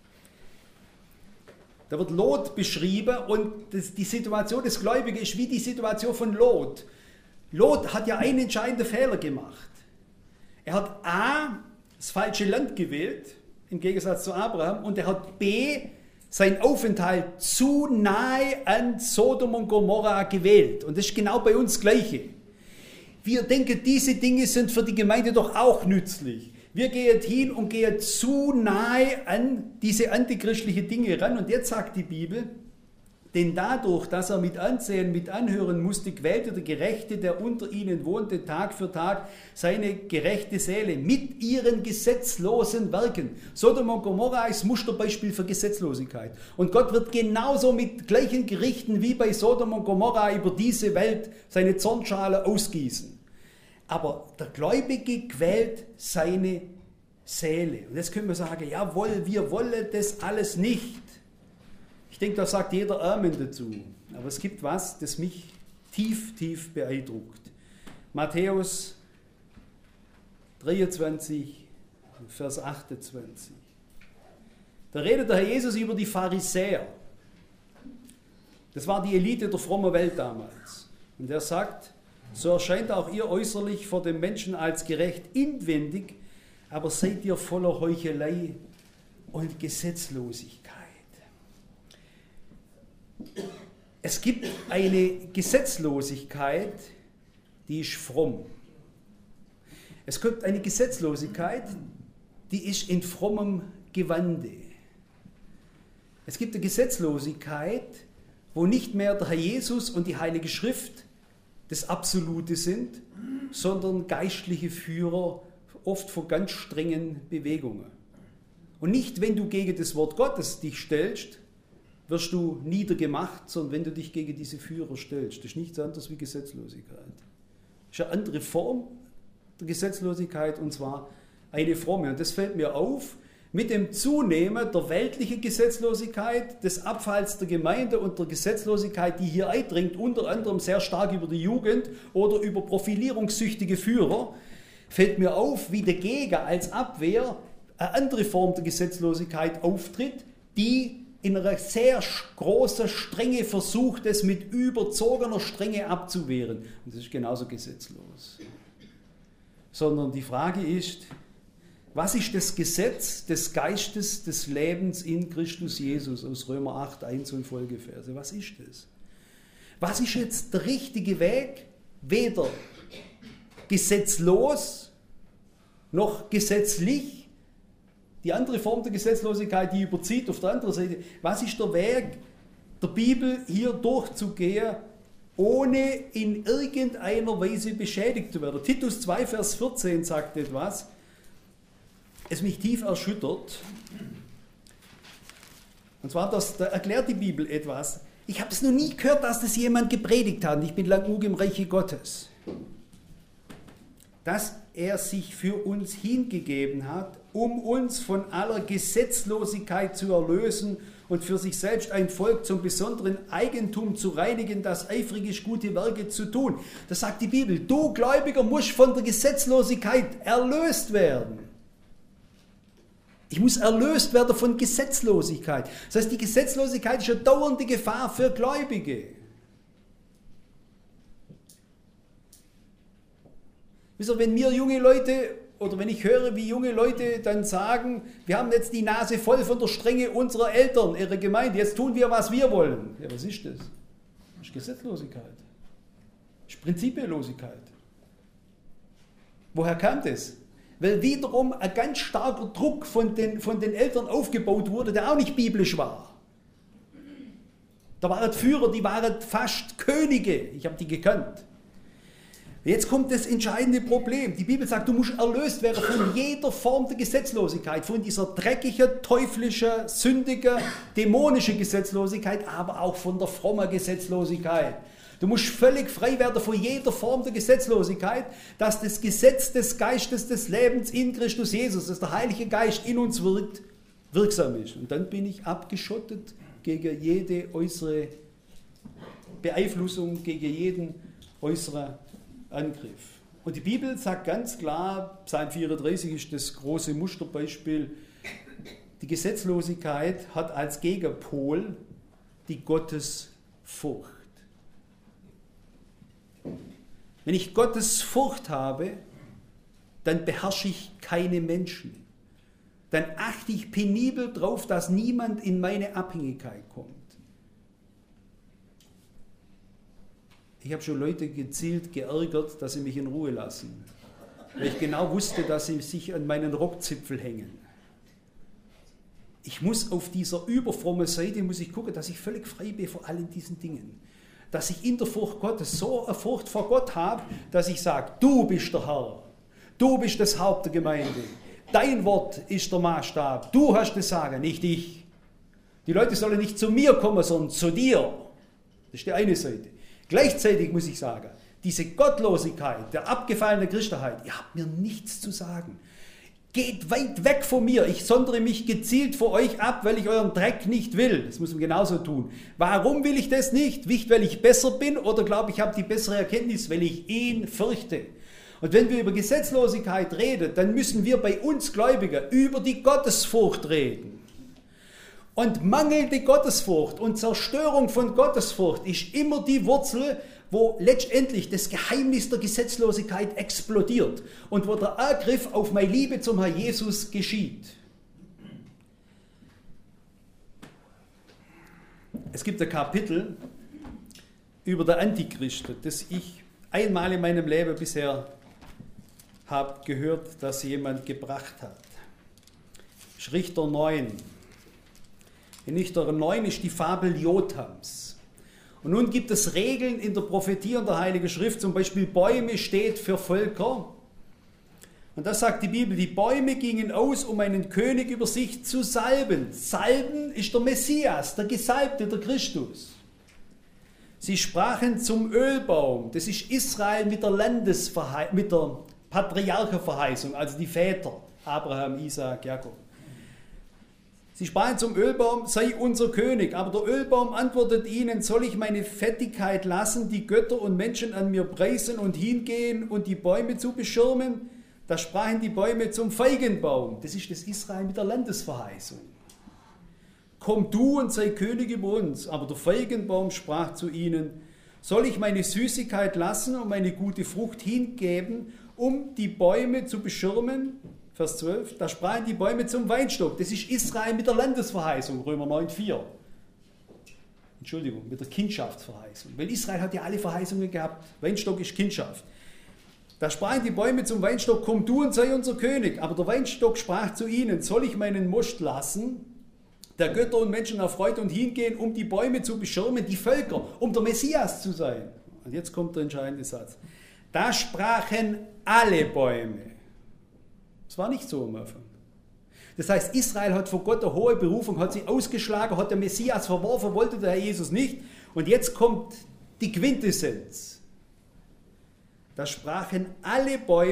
Da wird Lot beschrieben und die Situation des Gläubigen ist wie die Situation von Lot. Lot hat ja einen entscheidenden Fehler gemacht. Er hat A, das falsche Land gewählt, im Gegensatz zu Abraham, und er hat B, sein Aufenthalt zu nahe an Sodom und Gomorra gewählt. Und das ist genau bei uns das Gleiche. Wir denken, diese Dinge sind für die Gemeinde doch auch nützlich. Wir gehen hin und gehen zu nahe an diese antichristlichen Dinge ran. Und jetzt sagt die Bibel, denn dadurch, dass er mit Ansehen, mit Anhören musste, quälte der Gerechte, der unter ihnen wohnte, Tag für Tag seine gerechte Seele mit ihren gesetzlosen Werken. Sodom und Gomorra ist Musterbeispiel für Gesetzlosigkeit. Und Gott wird genauso mit gleichen Gerichten wie bei Sodom und Gomorra über diese Welt seine Zornschale ausgießen. Aber der Gläubige quält seine Seele. Und jetzt können wir sagen, jawohl, wir wollen das alles nicht. Ich denke, da sagt jeder Amen dazu. Aber es gibt was, das mich tief, tief beeindruckt. Matthäus 23, Vers 28. Da redet der Herr Jesus über die Pharisäer. Das war die Elite der frommen Welt damals. Und er sagt, so erscheint auch ihr äußerlich vor den Menschen als gerecht inwendig, aber seid ihr voller Heuchelei und Gesetzlosigkeit. Es gibt eine Gesetzlosigkeit, die ist fromm. Es gibt eine Gesetzlosigkeit, die ist in frommem Gewande. Es gibt eine Gesetzlosigkeit, wo nicht mehr der Herr Jesus und die Heilige Schrift das Absolute sind, sondern geistliche Führer, oft von ganz strengen Bewegungen. Und nicht, wenn du gegen das Wort Gottes dich stellst, wirst du niedergemacht, sondern wenn du dich gegen diese Führer stellst. Das ist nichts anderes wie Gesetzlosigkeit. Das ist eine andere Form der Gesetzlosigkeit, und zwar eine fromme. Und das fällt mir auf mit dem Zunehmen der weltlichen Gesetzlosigkeit, des Abfalls der Gemeinde und der Gesetzlosigkeit, die hier eindringt, unter anderem sehr stark über die Jugend oder über profilierungssüchtige Führer, fällt mir auf, wie dagegen als Abwehr eine andere Form der Gesetzlosigkeit auftritt, die in einer sehr großen Strenge versucht, es mit überzogener Strenge abzuwehren. Und das ist genauso gesetzlos. Sondern die Frage ist, was ist das Gesetz des Geistes des Lebens in Christus Jesus aus Römer 8, 1 und Folgeverse? Was ist das? Was ist jetzt der richtige Weg? Weder gesetzlos noch gesetzlich. Die andere Form der Gesetzlosigkeit, die überzieht auf der anderen Seite. Was ist der Weg der Bibel hier durchzugehen, ohne in irgendeiner Weise beschädigt zu werden? Titus 2, Vers 14 sagt etwas, es mich tief erschüttert. Und zwar, da erklärt die Bibel etwas. Ich habe es noch nie gehört, dass das jemand gepredigt hat. Ich bin lang genug im Reiche Gottes. Dass er sich für uns hingegeben hat, um uns von aller Gesetzlosigkeit zu erlösen und für sich selbst ein Volk zum besonderen Eigentum zu reinigen, das eifrig ist, gute Werke zu tun. Das sagt die Bibel. Du Gläubiger musst von der Gesetzlosigkeit erlöst werden. Ich muss erlöst werden von Gesetzlosigkeit. Das heißt, die Gesetzlosigkeit ist eine dauernde Gefahr für Gläubige. Wisst ihr, wenn mir junge Leute, oder wenn ich höre, wie junge Leute dann sagen, wir haben jetzt die Nase voll von der Strenge unserer Eltern, ihrer Gemeinde, jetzt tun wir, was wir wollen. Ja, was ist das? Das ist Gesetzlosigkeit. Das ist Prinzipienlosigkeit. Woher kam das? Weil wiederum ein ganz starker Druck von den Eltern aufgebaut wurde, der auch nicht biblisch war. Da waren Führer, die waren fast Könige. Ich habe die gekannt. Jetzt kommt das entscheidende Problem. Die Bibel sagt, du musst erlöst werden von jeder Form der Gesetzlosigkeit, von dieser dreckigen, teuflischen, sündigen, dämonischen Gesetzlosigkeit, aber auch von der frommen Gesetzlosigkeit. Du musst völlig frei werden von jeder Form der Gesetzlosigkeit, dass das Gesetz des Geistes des Lebens in Christus Jesus, dass der Heilige Geist in uns wirkt, wirksam ist. Und dann bin ich abgeschottet gegen jede äußere Beeinflussung, gegen jeden äußeren Angriff. Und die Bibel sagt ganz klar, Psalm 34 ist das große Musterbeispiel, die Gesetzlosigkeit hat als Gegenpol die Gottesfurcht. Wenn ich Gottesfurcht habe, dann beherrsche ich keine Menschen. Dann achte ich penibel darauf, dass niemand in meine Abhängigkeit kommt. Ich habe schon Leute gezielt geärgert, dass sie mich in Ruhe lassen, weil ich genau wusste, dass sie sich an meinen Rockzipfel hängen. Ich muss auf dieser überfrommen Seite gucken, dass ich völlig frei bin vor allen diesen Dingen. Dass ich in der Furcht Gottes so eine Furcht vor Gott habe, dass ich sage, du bist der Herr, du bist das Haupt der Gemeinde, dein Wort ist der Maßstab, du hast das Sagen, nicht ich. Die Leute sollen nicht zu mir kommen, sondern zu dir. Das ist die eine Seite. Gleichzeitig muss ich sagen, diese Gottlosigkeit der abgefallenen Christenheit, ihr habt mir nichts zu sagen. Geht weit weg von mir, ich sondere mich gezielt vor euch ab, weil ich euren Dreck nicht will. Das muss man genauso tun. Warum will ich das nicht? Nicht, weil ich besser bin oder glaube ich habe die bessere Erkenntnis, weil ich ihn fürchte. Und wenn wir über Gesetzlosigkeit reden, dann müssen wir bei uns Gläubigen über die Gottesfurcht reden. Und mangelnde Gottesfurcht und Zerstörung von Gottesfurcht ist immer die Wurzel, wo letztendlich das Geheimnis der Gesetzlosigkeit explodiert und wo der Ergriff auf meine Liebe zum Herrn Jesus geschieht. Es gibt ein Kapitel über den Antichristen, das ich einmal in meinem Leben bisher habe gehört, dass jemand gebracht hat. Das ist Richter 9. In Richter 9 ist die Fabel Jothams. Und nun gibt es Regeln in der Prophetie und der Heiligen Schrift, zum Beispiel Bäume steht für Völker. Und da sagt die Bibel, die Bäume gingen aus, um einen König über sich zu salben. Salben ist der Messias, der Gesalbte, der Christus. Sie sprachen zum Ölbaum, das ist Israel mit der Patriarchenverheißung, also die Väter, Abraham, Isaak, Jakob. Sie sprachen zum Ölbaum, sei unser König. Aber der Ölbaum antwortet ihnen, soll ich meine Fettigkeit lassen, die Götter und Menschen an mir preisen und hingehen und die Bäume zu beschirmen? Da sprachen die Bäume zum Feigenbaum. Das ist das Israel mit der Landesverheißung. Komm du und sei König über uns. Aber der Feigenbaum sprach zu ihnen, soll ich meine Süßigkeit lassen und meine gute Frucht hingeben, um die Bäume zu beschirmen? Vers 12, da sprachen die Bäume zum Weinstock. Das ist Israel mit der Landesverheißung, Römer 9,4. Entschuldigung, mit der Kindschaftsverheißung. Weil Israel hat ja alle Verheißungen gehabt. Weinstock ist Kindschaft. Da sprachen die Bäume zum Weinstock, komm du und sei unser König. Aber der Weinstock sprach zu ihnen, soll ich meinen Most lassen, der Götter und Menschen erfreut und hingehen, um die Bäume zu beschirmen, die Völker, um der Messias zu sein. Und jetzt kommt der entscheidende Satz. Da sprachen alle Bäume. Das war nicht so am Anfang. Das heißt, Israel hat vor Gott eine hohe Berufung, hat sie ausgeschlagen, hat den Messias verworfen, wollte der Herr Jesus nicht. Und jetzt kommt die Quintessenz. Da sprachen alle Bäume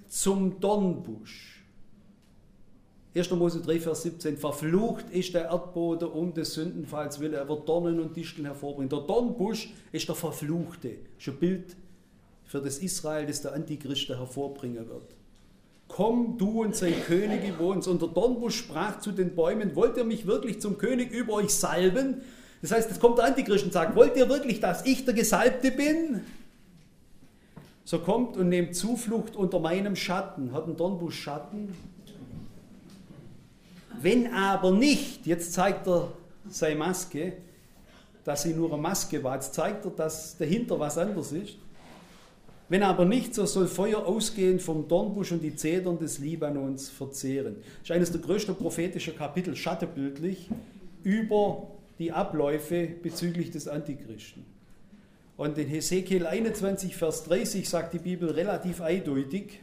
zum Dornbusch. 1. Mose 3, Vers 17. Verflucht ist der Erdboden um des Sündenfalls willen. Er wird Dornen und Disteln hervorbringen. Der Dornbusch ist der Verfluchte. Das ist ein Bild für das Israel, das der Antichrist hervorbringen wird. Komm, du und sei König über uns. Und der Dornbusch sprach zu den Bäumen, wollt ihr mich wirklich zum König über euch salben? Das heißt, jetzt kommt der Antichrist und sagt, wollt ihr wirklich, dass ich der Gesalbte bin? So kommt und nehmt Zuflucht unter meinem Schatten. Hat ein Dornbusch Schatten? Wenn aber nicht, jetzt zeigt er seine Maske, dass sie nur eine Maske war, jetzt zeigt er, dass dahinter was anderes ist. Wenn aber nicht, so soll Feuer ausgehen vom Dornbusch und die Zedern des Libanons verzehren. Das ist eines der größten prophetischen Kapitel, schattenbildlich, über die Abläufe bezüglich des Antichristen. Und in Hesekiel 21, Vers 30 sagt die Bibel relativ eindeutig,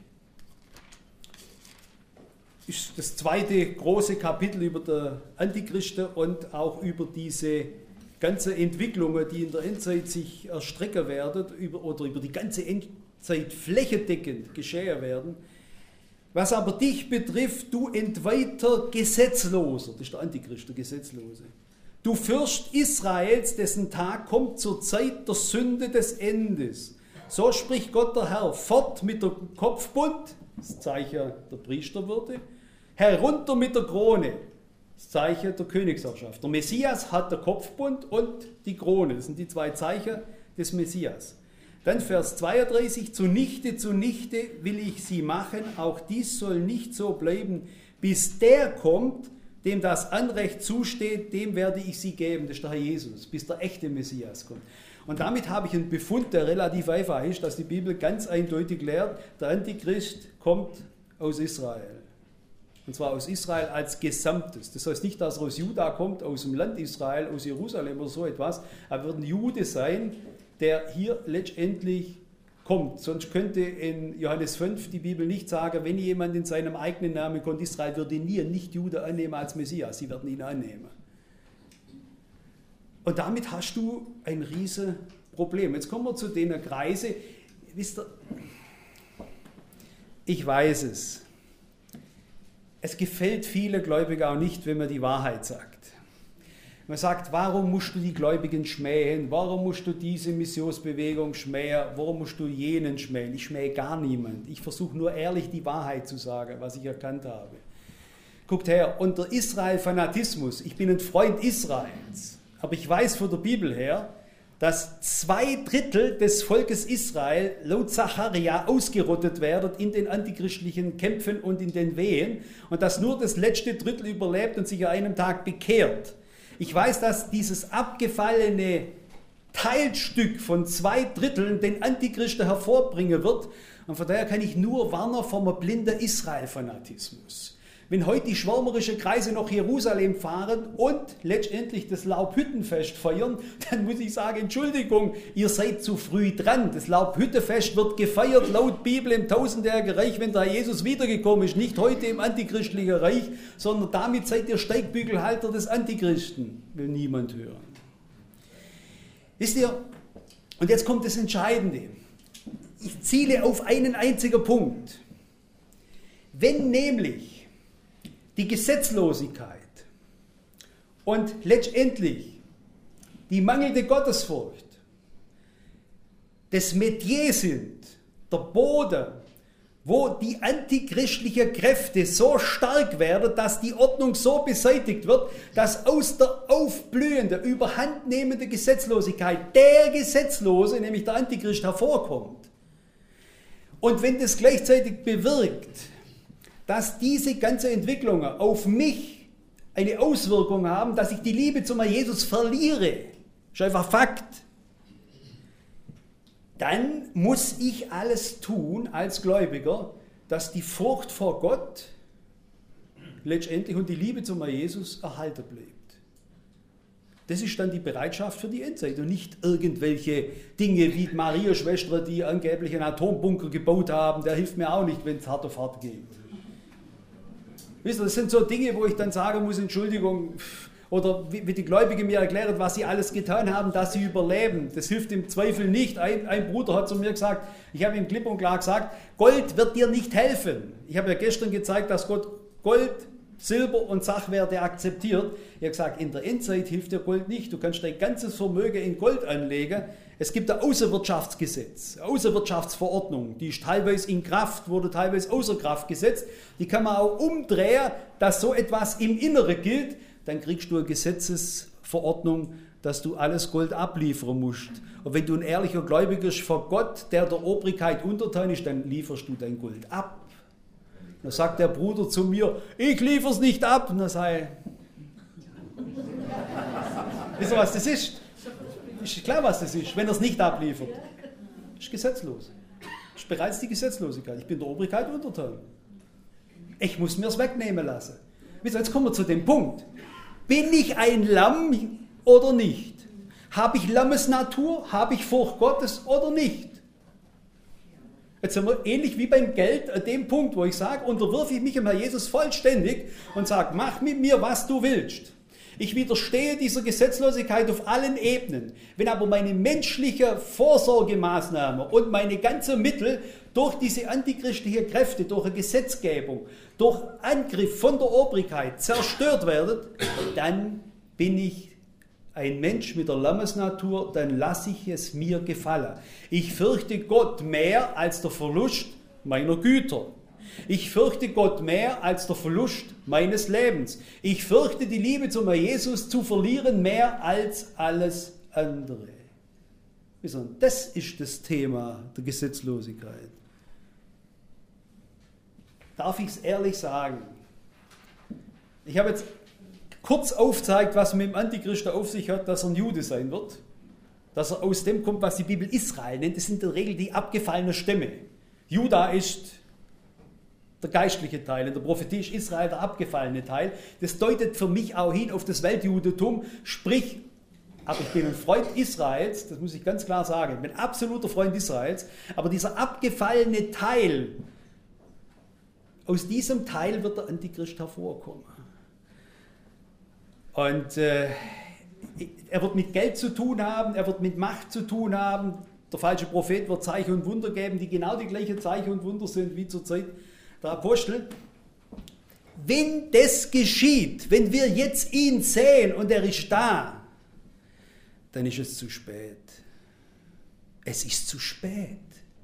ist das zweite große Kapitel über den Antichristen und auch über diese ganze Entwicklungen, die in der Endzeit sich erstrecken werden, oder über die ganze Endzeit flächendeckend geschehen werden. Was aber dich betrifft, du entweihter Gesetzloser, das ist der Antichrist, der Gesetzlose. Du Fürst Israels, dessen Tag kommt zur Zeit der Sünde des Endes. So spricht Gott der Herr, fort mit der Kopfbund, das Zeichen der Priesterwürde, herunter mit der Krone, das Zeichen der Königsherrschaft. Der Messias hat der Kopfbund und die Krone, das sind die zwei Zeichen des Messias. Dann Vers 32, zunichte will ich sie machen, auch dies soll nicht so bleiben, bis der kommt, dem das Anrecht zusteht, dem werde ich sie geben, das ist der Herr Jesus, bis der echte Messias kommt. Und damit habe ich einen Befund, der relativ einfach ist, dass die Bibel ganz eindeutig lehrt, der Antichrist kommt aus Israel. Und zwar aus Israel als Gesamtes. Das heißt nicht, dass er aus Juda kommt, aus dem Land Israel, aus Jerusalem oder so etwas. Er wird ein Jude sein, der hier letztendlich kommt. Sonst könnte in Johannes 5 die Bibel nicht sagen, wenn jemand in seinem eigenen Namen kommt, Israel würde nie einen Nicht-Jude annehmen als Messias. Sie werden ihn annehmen. Und damit hast du ein riesen Problem. Jetzt kommen wir zu den Kreise. Wisst ihr, ich weiß es. Es gefällt viele Gläubige auch nicht, wenn man die Wahrheit sagt. Man sagt, warum musst du die Gläubigen schmähen? Warum musst du diese Missionsbewegung schmähen? Warum musst du jenen schmähen? Ich schmähe gar niemand. Ich versuche nur ehrlich die Wahrheit zu sagen, was ich erkannt habe. Guckt her, unter Israel-Fanatismus, ich bin ein Freund Israels, aber ich weiß von der Bibel her, dass 2/3 des Volkes Israel laut Zacharia ausgerottet werden in den antichristlichen Kämpfen und in den Wehen und dass nur das letzte Drittel überlebt und sich an einem Tag bekehrt. Ich weiß, dass dieses abgefallene Teilstück von 2/3 den Antichristen hervorbringen wird und von daher kann ich nur warnen vor einem blinden Israel-Fanatismus. Wenn heute die schwärmerischen Kreise nach Jerusalem fahren und letztendlich das Laubhüttenfest feiern, dann muss ich sagen, Entschuldigung, ihr seid zu früh dran. Das Laubhüttenfest wird gefeiert laut Bibel im tausendjährigen Reich, wenn der Jesus wiedergekommen ist. Nicht heute im antichristlichen Reich, sondern damit seid ihr Steigbügelhalter des Antichristen. Will niemand hören. Wisst ihr, und jetzt kommt das Entscheidende. Ich ziele auf einen einzigen Punkt. Wenn nämlich die Gesetzlosigkeit und letztendlich die mangelnde Gottesfurcht das Metier sind, der Boden, wo die antichristlichen Kräfte so stark werden, dass die Ordnung so beseitigt wird, dass aus der aufblühenden, überhandnehmenden Gesetzlosigkeit der Gesetzlose, nämlich der Antichrist, hervorkommt. Und wenn das gleichzeitig bewirkt, dass diese ganzen Entwicklungen auf mich eine Auswirkung haben, dass ich die Liebe zum Herrn Jesus verliere, ist einfach Fakt, dann muss ich alles tun als Gläubiger, dass die Furcht vor Gott letztendlich und die Liebe zum Herrn Jesus erhalten bleibt. Das ist dann die Bereitschaft für die Endzeit und nicht irgendwelche Dinge wie Maria-Schwestern, die angeblich einen Atombunker gebaut haben, der hilft mir auch nicht, wenn es hart auf hart geht. Wisst ihr, das sind so Dinge, wo ich dann sagen muss, Entschuldigung, oder wie die Gläubigen mir erklären, was sie alles getan haben, dass sie überleben. Das hilft im Zweifel nicht. Ein Bruder hat zu mir gesagt, ich habe ihm klipp und klar gesagt, Gold wird dir nicht helfen. Ich habe ja gestern gezeigt, dass Gott Gold, Silber und Sachwerte akzeptiert. Ich habe gesagt, in der Endzeit hilft dir Gold nicht. Du kannst dein ganzes Vermögen in Gold anlegen. Es gibt ein Außerwirtschaftsgesetz, eine Außerwirtschaftsverordnung, die ist teilweise in Kraft, wurde teilweise außer Kraft gesetzt. Die kann man auch umdrehen, dass so etwas im Inneren gilt. Dann kriegst du eine Gesetzesverordnung, dass du alles Gold abliefern musst. Und wenn du ein ehrlicher Gläubiger bist vor Gott, der Obrigkeit untertan ist, dann lieferst du dein Gold ab. Dann sagt der Bruder zu mir, ich liefere es nicht ab. Und dann sage ich, wisst ihr, was das ist? Ist klar, was das ist, wenn er es nicht abliefert. Das ist gesetzlos. Das ist bereits die Gesetzlosigkeit. Ich bin der Obrigkeit untertan. Ich muss mir es wegnehmen lassen. Jetzt kommen wir zu dem Punkt. Bin ich ein Lamm oder nicht? Habe ich Lammesnatur? Habe ich Furcht Gottes oder nicht? Jetzt sind wir ähnlich wie beim Geld an dem Punkt, wo ich sage, unterwirfe ich mich dem Herrn Jesus vollständig und sage, mach mit mir, was du willst. Ich widerstehe dieser Gesetzlosigkeit auf allen Ebenen. Wenn aber meine menschliche Vorsorgemaßnahme und meine ganzen Mittel durch diese antichristliche Kräfte, durch eine Gesetzgebung, durch Angriff von der Obrigkeit zerstört werden, dann bin ich ein Mensch mit der Lammesnatur, dann lasse ich es mir gefallen. Ich fürchte Gott mehr als der Verlust meiner Güter. Ich fürchte Gott mehr als der Verlust meines Lebens. Ich fürchte die Liebe zum Herrn Jesus zu verlieren mehr als alles andere. Das ist das Thema der Gesetzlosigkeit. Darf ich es ehrlich sagen? Ich habe jetzt kurz aufgezeigt, was mit dem Antichrist auf sich hat, dass er ein Jude sein wird. Dass er aus dem kommt, was die Bibel Israel nennt. Das sind in der Regel die abgefallenen Stämme. Juda ist der geistliche Teil, in der Prophetie ist Israel der abgefallene Teil. Das deutet für mich auch hin auf das Weltjudentum, sprich, aber ich bin ein Freund Israels, das muss ich ganz klar sagen, ich bin ein absoluter Freund Israels, aber dieser abgefallene Teil, aus diesem Teil wird der Antichrist hervorkommen. Und er wird mit Geld zu tun haben, er wird mit Macht zu tun haben, der falsche Prophet wird Zeichen und Wunder geben, die genau die gleichen Zeichen und Wunder sind wie zur Zeit der Apostel. Wenn das geschieht, wenn wir jetzt ihn sehen und er ist da, dann ist es zu spät. Es ist zu spät.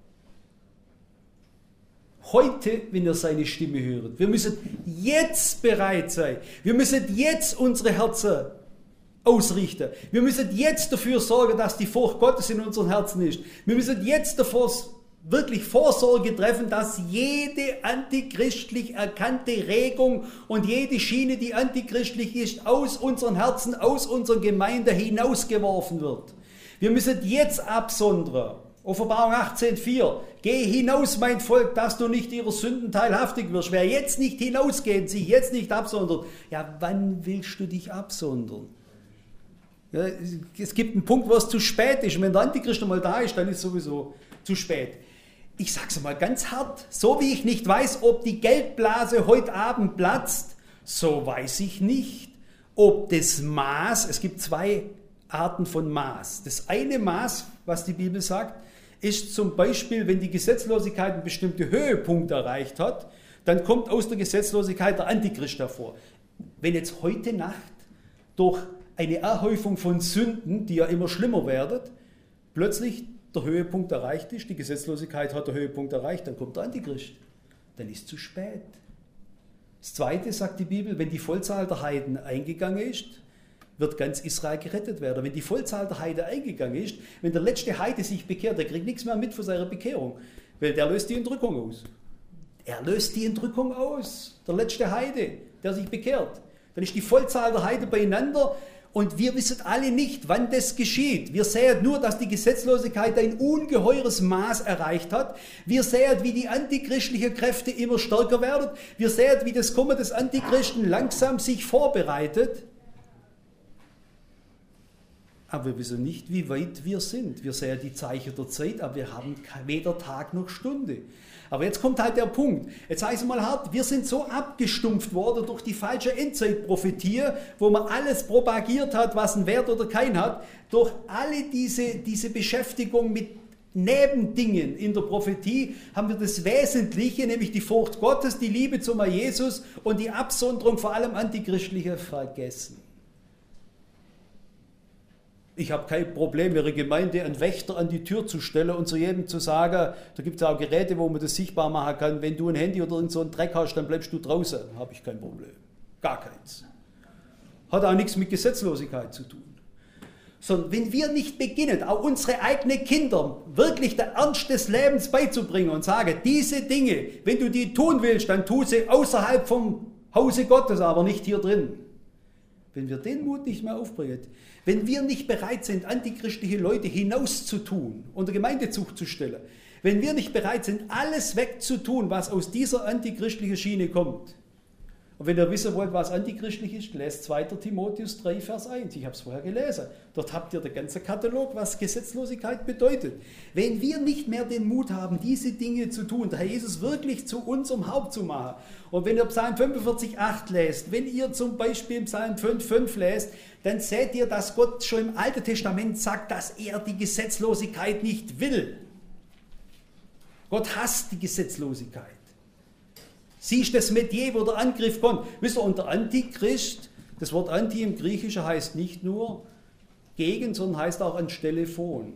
Heute, wenn ihr seine Stimme hört, wir müssen jetzt bereit sein. Wir müssen jetzt unsere Herzen ausrichten. Wir müssen jetzt dafür sorgen, dass die Furcht Gottes in unseren Herzen ist. Wir müssen jetzt davor wirklich Vorsorge treffen, dass jede antichristlich erkannte Regung und jede Schiene, die antichristlich ist, aus unseren Herzen, aus unseren Gemeinden hinausgeworfen wird. Wir müssen jetzt absondern. Offenbarung 18,4. Geh hinaus, mein Volk, dass du nicht ihrer Sünden teilhaftig wirst. Wer jetzt nicht hinausgeht, sich jetzt nicht absondert, ja, wann willst du dich absondern? Ja, es gibt einen Punkt, wo es zu spät ist. Und wenn der Antichrist einmal da ist, dann ist es sowieso zu spät. Ich sage es mal ganz hart, so wie ich nicht weiß, ob die Geldblase heute Abend platzt, so weiß ich nicht, ob das Maß, es gibt zwei Arten von Maß. Das eine Maß, was die Bibel sagt, ist zum Beispiel, wenn die Gesetzlosigkeit einen bestimmten Höhepunkt erreicht hat, dann kommt aus der Gesetzlosigkeit der Antichrist hervor. Wenn jetzt heute Nacht durch eine Erhäufung von Sünden, die ja immer schlimmer werden, plötzlich der Höhepunkt erreicht ist, die Gesetzlosigkeit hat den Höhepunkt erreicht, dann kommt der Antichrist. Dann ist es zu spät. Das Zweite sagt die Bibel, wenn die Vollzahl der Heiden eingegangen ist, wird ganz Israel gerettet werden. Wenn die Vollzahl der Heiden eingegangen ist, wenn der letzte Heide sich bekehrt, der kriegt nichts mehr mit von seiner Bekehrung, weil der löst die Entrückung aus. Er löst die Entrückung aus, der letzte Heide, der sich bekehrt. Dann ist die Vollzahl der Heiden beieinander und wir wissen alle nicht, wann das geschieht. Wir sehen nur, dass die Gesetzlosigkeit ein ungeheures Maß erreicht hat. Wir sehen, wie die antichristlichen Kräfte immer stärker werden. Wir sehen, wie das Kommen des Antichristen langsam sich vorbereitet. aber wir wissen nicht, wie weit wir sind. Wir sehen die Zeichen der Zeit, aber wir haben weder Tag noch Stunde. Aber jetzt kommt halt der Punkt. Jetzt sage ich es mal hart, wir sind so abgestumpft worden durch die falsche Endzeitprophetie, wo man alles propagiert hat, was einen Wert oder keinen hat, durch alle diese Beschäftigung mit Nebendingen in der Prophetie haben wir das Wesentliche, nämlich die Furcht Gottes, die Liebe zum Herrn Jesus und die Absonderung vor allem Antichristliche vergessen. Ich habe kein Problem, Ihre Gemeinde einen Wächter an die Tür zu stellen und zu jedem zu sagen, da gibt es auch Geräte, wo man das sichtbar machen kann, wenn du ein Handy oder so einen Dreck hast, dann bleibst du draußen. Habe ich kein Problem. Gar keins. Hat auch nichts mit Gesetzlosigkeit zu tun. Sondern wenn wir nicht beginnen, auch unsere eigenen Kinder wirklich der Ernst des Lebens beizubringen und sagen, diese Dinge, wenn du die tun willst, dann tu sie außerhalb vom Hause Gottes, aber nicht hier drin. Wenn wir den Mut nicht mehr aufbringen, wenn wir nicht bereit sind, antichristliche Leute hinauszutun, unter Gemeindezucht zu stellen, wenn wir nicht bereit sind, alles wegzutun, was aus dieser antichristlichen Schiene kommt. Und wenn ihr wissen wollt, was antichristlich ist, lest 2. Timotheus 3, Vers 1. Ich habe es vorher gelesen. Dort habt ihr den ganzen Katalog, was Gesetzlosigkeit bedeutet. Wenn wir nicht mehr den Mut haben, diese Dinge zu tun, der Herr Jesus wirklich zu unserem Haupt zu machen. Und wenn ihr Psalm 45, 8 lest, wenn ihr zum Beispiel Psalm 5, 5 lest, dann seht ihr, dass Gott schon im Alten Testament sagt, dass er die Gesetzlosigkeit nicht will. Gott hasst die Gesetzlosigkeit. Sie ist das Metier, wo der Angriff kommt. Wisst ihr, und der Antichrist, das Wort Anti im Griechischen heißt nicht nur gegen, sondern heißt auch anstelle von.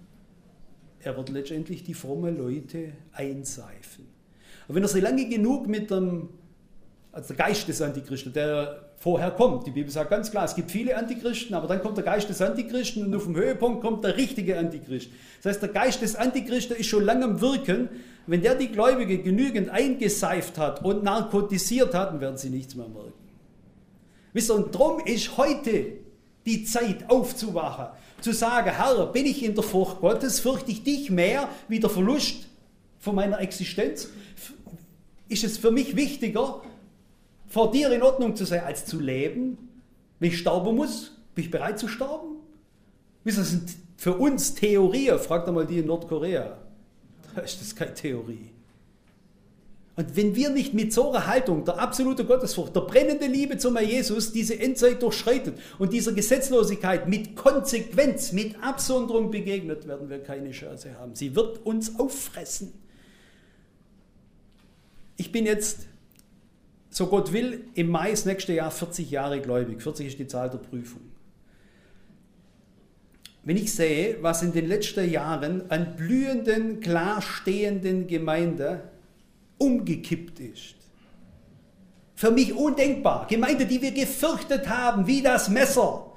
Er wird letztendlich die frommen Leute einseifen. Und wenn er so lange genug mit dem, also der Geist des Antichristen, der vorher kommt, die Bibel sagt ganz klar, es gibt viele Antichristen, aber dann kommt der Geist des Antichristen und auf dem Höhepunkt kommt der richtige Antichrist. Das heißt, der Geist des Antichristen ist schon lange am Wirken. Wenn der die Gläubigen genügend eingeseift hat und narkotisiert hat, dann werden sie nichts mehr merken. Wisst ihr, und darum ist heute die Zeit aufzuwachen, zu sagen, Herr, bin ich in der Furcht Gottes, fürchte ich dich mehr wie der Verlust von meiner Existenz? Ist es für mich wichtiger, vor dir in Ordnung zu sein, als zu leben? Wenn ich sterben muss, bin ich bereit zu sterben? Wisst ihr, das sind für uns Theorien, fragt einmal die in Nordkorea. Da ist das keine Theorie. Und wenn wir nicht mit so einer Haltung, der absolute Gottesfurcht, der brennende Liebe zum Herrn Jesus, diese Endzeit durchschreitet und dieser Gesetzlosigkeit mit Konsequenz, mit Absonderung begegnet, werden wir keine Chance haben. Sie wird uns auffressen. Ich bin jetzt, so Gott will, im Mai des nächsten Jahr 40 Jahre gläubig. 40 ist die Zahl der Prüfung. Wenn ich sehe, was in den letzten Jahren an blühenden, klarstehenden Gemeinden umgekippt ist. Für mich undenkbar. Gemeinde, die wir gefürchtet haben, wie das Messer.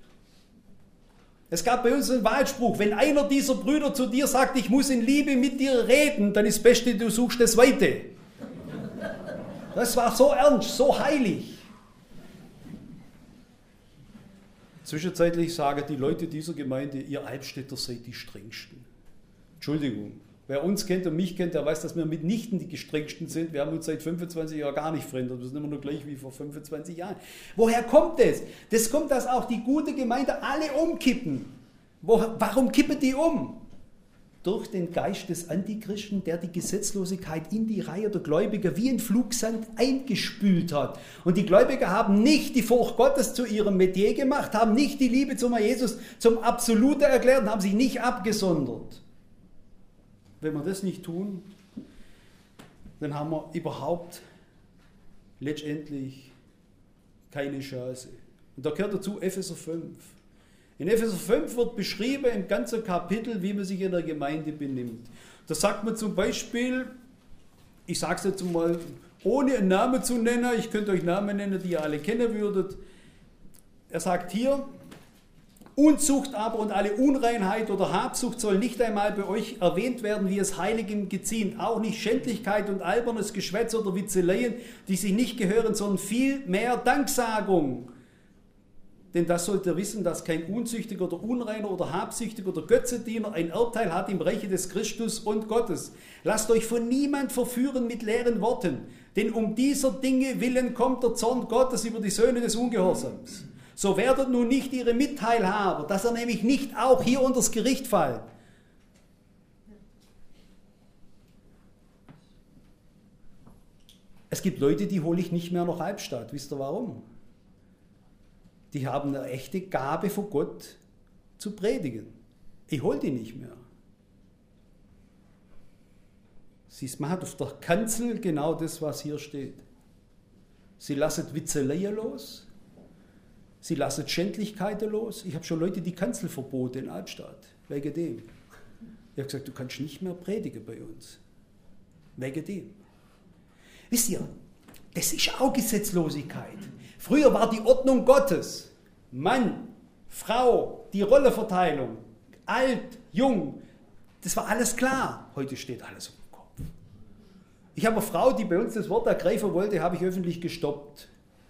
Es gab bei uns einen Wahlspruch, wenn einer dieser Brüder zu dir sagt, ich muss in Liebe mit dir reden, dann ist das Beste, du suchst das Weite. Das war so ernst, so heilig. Zwischenzeitlich sagen die Leute dieser Gemeinde, ihr Albstädter seid die strengsten. Entschuldigung, wer uns kennt und mich kennt, der weiß, dass wir mitnichten die strengsten sind. Wir haben uns seit 25 Jahren gar nicht verändert. Wir sind immer noch gleich wie vor 25 Jahren. Woher kommt das? Das kommt, dass auch die gute Gemeinde alle umkippen. Warum kippen die um? Durch den Geist des Antichristen, der die Gesetzlosigkeit in die Reihe der Gläubiger wie ein Flugsand eingespült hat. Und die Gläubiger haben nicht die Furcht Gottes zu ihrem Metier gemacht, haben nicht die Liebe zum Herrn Jesus zum Absoluten erklärt und haben sich nicht abgesondert. Wenn wir das nicht tun, dann haben wir überhaupt letztendlich keine Chance. Und da gehört dazu Epheser 5. In Epheser 5 wird beschrieben im ganzen Kapitel, wie man sich in der Gemeinde benimmt. Da sagt man zum Beispiel, ich sage es jetzt mal, ohne einen Namen zu nennen, ich könnte euch Namen nennen, die ihr alle kennen würdet. Er sagt hier, Unzucht aber und alle Unreinheit oder Habsucht soll nicht einmal bei euch erwähnt werden, wie es Heiligem geziemt. Auch nicht Schändlichkeit und albernes Geschwätz oder Witzeleien, die sich nicht gehören, sondern vielmehr Danksagung. Denn das sollt ihr wissen, dass kein Unzüchtiger oder Unreiner oder Habsüchtiger oder Götzendiener ein Erbteil hat im Reiche des Christus und Gottes. Lasst euch von niemand verführen mit leeren Worten, denn um dieser Dinge willen kommt der Zorn Gottes über die Söhne des Ungehorsams. So werdet nun nicht ihre Mitteilhaber, dass er nämlich nicht auch hier unter das Gericht fallen. Es gibt Leute, die hole ich nicht mehr nach Albstadt. Wisst ihr warum? Die haben eine echte Gabe von Gott zu predigen. Ich hole die nicht mehr. Siehst, man hat auf der Kanzel genau das, was hier steht. Sie lassen Witzeleien los, sie lassen Schändlichkeiten los. Ich habe schon Leute die Kanzel verboten in Albstadt, wegen dem. Ich habe gesagt, du kannst nicht mehr predigen bei uns, wegen dem. Wisst ihr, das ist auch Gesetzlosigkeit. Früher war die Ordnung Gottes, Mann, Frau, die Rollenverteilung, alt, jung, das war alles klar. Heute steht alles um den Kopf. Ich habe eine Frau, die bei uns das Wort ergreifen wollte, habe ich öffentlich gestoppt.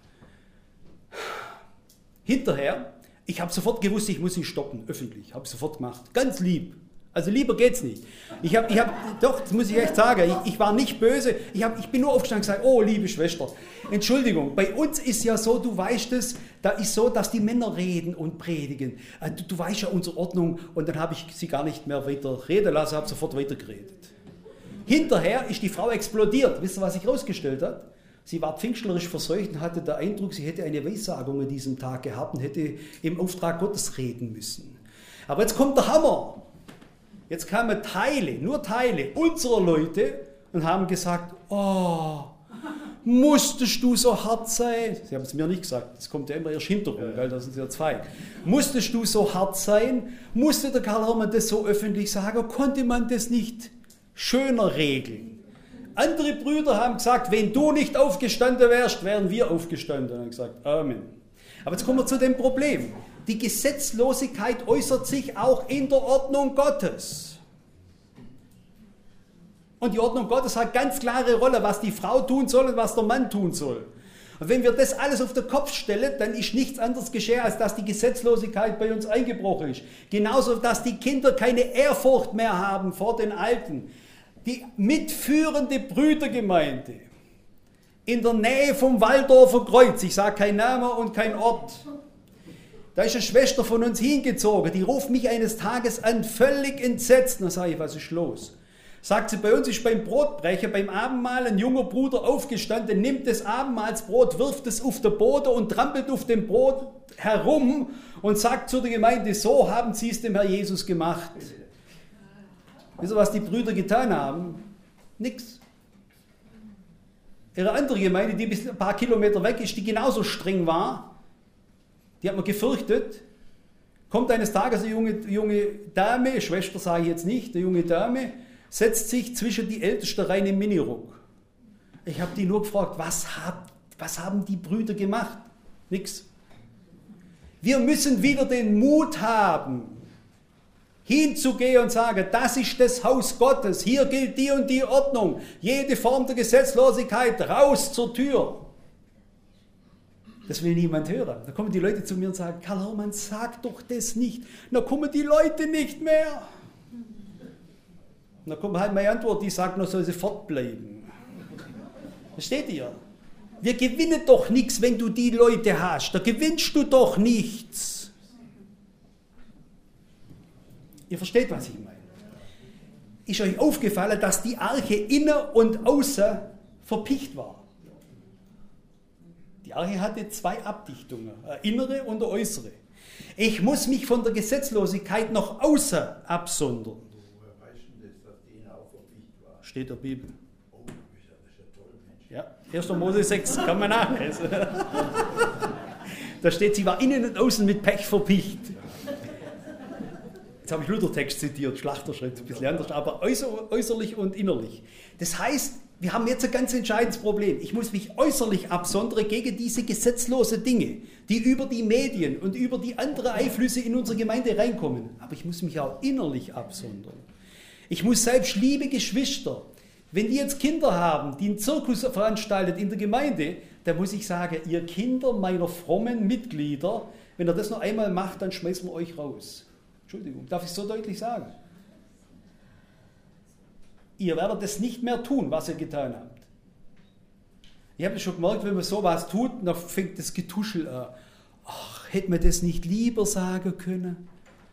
Hinterher, ich habe sofort gewusst, ich muss sie stoppen, öffentlich, habe sofort gemacht, ganz lieb. Also lieber geht's nicht. Doch, das muss ich echt sagen, ich war nicht böse, ich bin nur aufgestanden und gesagt, oh liebe Schwester, Entschuldigung, bei uns ist ja so, du weißt es, da ist so, dass die Männer reden und predigen. Du weißt ja unsere Ordnung und dann habe ich sie gar nicht mehr weiter reden lassen, habe sofort weiter geredet. Hinterher ist die Frau explodiert. Wisst ihr, was sich herausgestellt hat? Sie war pfingstlerisch verseucht und hatte den Eindruck, sie hätte eine Weissagung an diesem Tag gehabt und hätte im Auftrag Gottes reden müssen. Aber jetzt kommt der Hammer. Jetzt kamen nur Teile unserer Leute und haben gesagt, oh, musstest du so hart sein? Sie haben es mir nicht gesagt, das kommt ja immer erst hinterher, weil da sind ja zwei. Musstest du so hart sein? Musste der Karl Hermann das so öffentlich sagen? Konnte man das nicht schöner regeln? Andere Brüder haben gesagt, wenn du nicht aufgestanden wärst, wären wir aufgestanden. Und ich gesagt, Amen. Aber jetzt kommen wir zu dem Problem. Die Gesetzlosigkeit äußert sich auch in der Ordnung Gottes. Und die Ordnung Gottes hat ganz klare Rolle, was die Frau tun soll und was der Mann tun soll. Und wenn wir das alles auf den Kopf stellen, dann ist nichts anderes geschehen, als dass die Gesetzlosigkeit bei uns eingebrochen ist. Genauso, dass die Kinder keine Ehrfurcht mehr haben vor den Alten. Die mitführende Brüdergemeinde in der Nähe vom Walldorfer Kreuz, ich sage kein Name und kein Ort, da ist eine Schwester von uns hingezogen, die ruft mich eines Tages an, völlig entsetzt. Dann sage ich, was ist los? Sagt sie, bei uns ist beim Brotbrechen, beim Abendmahl ein junger Bruder aufgestanden, nimmt das Abendmahlsbrot, wirft es auf den Boden und trampelt auf dem Brot herum und sagt zu der Gemeinde, so haben sie es dem Herr Jesus gemacht. Wisst ihr, was die Brüder getan haben? Nix. Ihre andere Gemeinde, die ein paar Kilometer weg ist, die genauso streng war, die hat man gefürchtet. Kommt eines Tages eine junge Dame, Schwester sage ich jetzt nicht, eine junge Dame, setzt sich zwischen die Ältesten rein im Minirock. Ich habe die nur gefragt, was haben die Brüder gemacht? Nix. Wir müssen wieder den Mut haben, hinzugehen und sagen, das ist das Haus Gottes, hier gilt die und die Ordnung, jede Form der Gesetzlosigkeit, raus zur Tür. Das will niemand hören. Da kommen die Leute zu mir und sagen, Karl Hermann, sag doch das nicht. Da kommen die Leute nicht mehr. Und dann kommt halt meine Antwort, die sagt, noch soll sie fortbleiben. Versteht ihr? Wir gewinnen doch nichts, wenn du die Leute hast. Da gewinnst du doch nichts. Ihr versteht, was ich meine. Ist euch aufgefallen, dass die Arche innen und außen verpicht war? Die Arche hatte zwei Abdichtungen, eine innere und eine äußere. Ich muss mich von der Gesetzlosigkeit nach außen absondern. Woher weißt du das, dass die innen auch verpicht war? Steht der Bibel. Oh, das ist ja toll, Mensch. Ja, 1. Mose 6, kann man nachlesen. Da steht, sie war innen und außen mit Pech verpicht. Jetzt habe ich Luther-Text zitiert, Schlachter schreibt es ein bisschen anders, aber äußerlich und innerlich. Das heißt, wir haben jetzt ein ganz entscheidendes Problem. Ich muss mich äußerlich absondern gegen diese gesetzlosen Dinge, die über die Medien und über die anderen Einflüsse in unsere Gemeinde reinkommen. Aber ich muss mich auch innerlich absondern. Ich muss selbst, liebe Geschwister, wenn die jetzt Kinder haben, die einen Zirkus veranstaltet in der Gemeinde, dann muss ich sagen, ihr Kinder meiner frommen Mitglieder, wenn ihr das noch einmal macht, dann schmeißen wir euch raus. Entschuldigung, darf ich es so deutlich sagen? Ihr werdet das nicht mehr tun, was ihr getan habt. Ich habe es schon gemerkt, wenn man sowas tut, dann fängt das Getuschel an. Ach, hätte man das nicht lieber sagen können?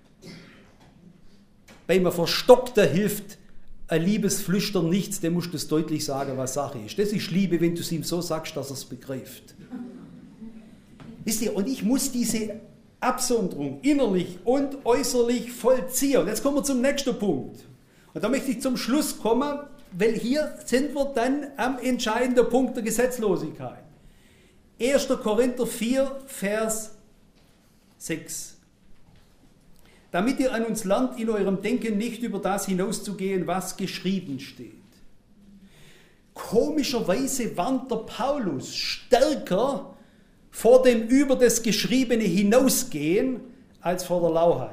Bei einem Verstockter hilft ein Liebesflüstern nichts, dem musst du es deutlich sagen, was Sache ist. Das ist Liebe, wenn du es ihm so sagst, dass er es begreift. Wisst ihr, und ich muss diese Absonderung innerlich und äußerlich vollziehen. Und jetzt kommen wir zum nächsten Punkt. Und da möchte ich zum Schluss kommen, weil hier sind wir dann am entscheidenden Punkt der Gesetzlosigkeit. 1. Korinther 4, Vers 6. Damit ihr an uns lernt, in eurem Denken nicht über das hinauszugehen, was geschrieben steht. Komischerweise warnt der Paulus stärker vor dem über das Geschriebene hinausgehen als vor der Lauheit.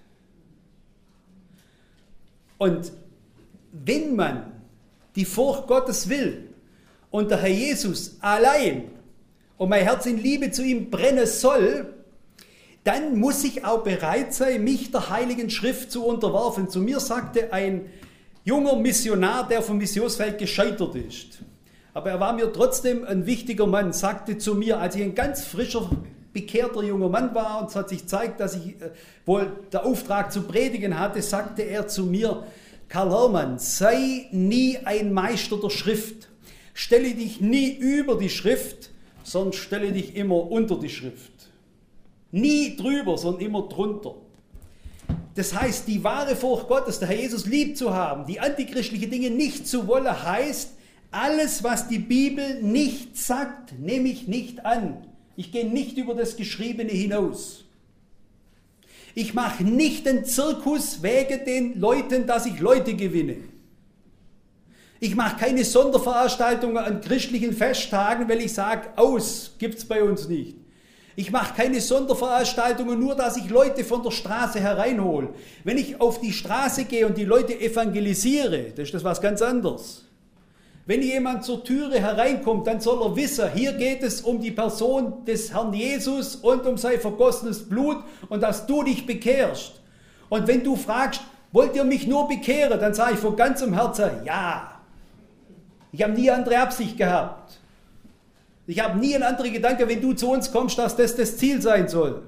Und wenn man die Furcht Gottes will und der Herr Jesus allein und mein Herz in Liebe zu ihm brennen soll, dann muss ich auch bereit sein, mich der Heiligen Schrift zu unterwerfen. Zu mir sagte ein junger Missionar, der vom Missionsfeld gescheitert ist, aber er war mir trotzdem ein wichtiger Mann, sagte zu mir, als ich ein ganz frischer, bekehrter junger Mann war und es hat sich gezeigt, dass ich wohl den Auftrag zu predigen hatte, sagte er zu mir: Karl Hermann, sei nie ein Meister der Schrift. Stelle dich nie über die Schrift, sondern stelle dich immer unter die Schrift. Nie drüber, sondern immer drunter. Das heißt, die wahre Furcht Gottes, der Herr Jesus lieb zu haben, die antichristliche Dinge nicht zu wollen, heißt, alles, was die Bibel nicht sagt, nehme ich nicht an. Ich gehe nicht über das Geschriebene hinaus. Ich mache nicht den Zirkus wegen den Leuten, dass ich Leute gewinne. Ich mache keine Sonderveranstaltungen an christlichen Festtagen, weil ich sage, gibt es bei uns nicht. Ich mache keine Sonderveranstaltungen nur, dass ich Leute von der Straße hereinhole. Wenn ich auf die Straße gehe und die Leute evangelisiere, das ist das was ganz anderes. Wenn jemand zur Türe hereinkommt, dann soll er wissen, hier geht es um die Person des Herrn Jesus und um sein vergossenes Blut und dass du dich bekehrst. Und wenn du fragst, wollt ihr mich nur bekehren, dann sage ich von ganzem Herzen, ja. Ich habe nie andere Absicht gehabt. Ich habe nie einen anderen Gedanke, wenn du zu uns kommst, dass das Ziel sein soll.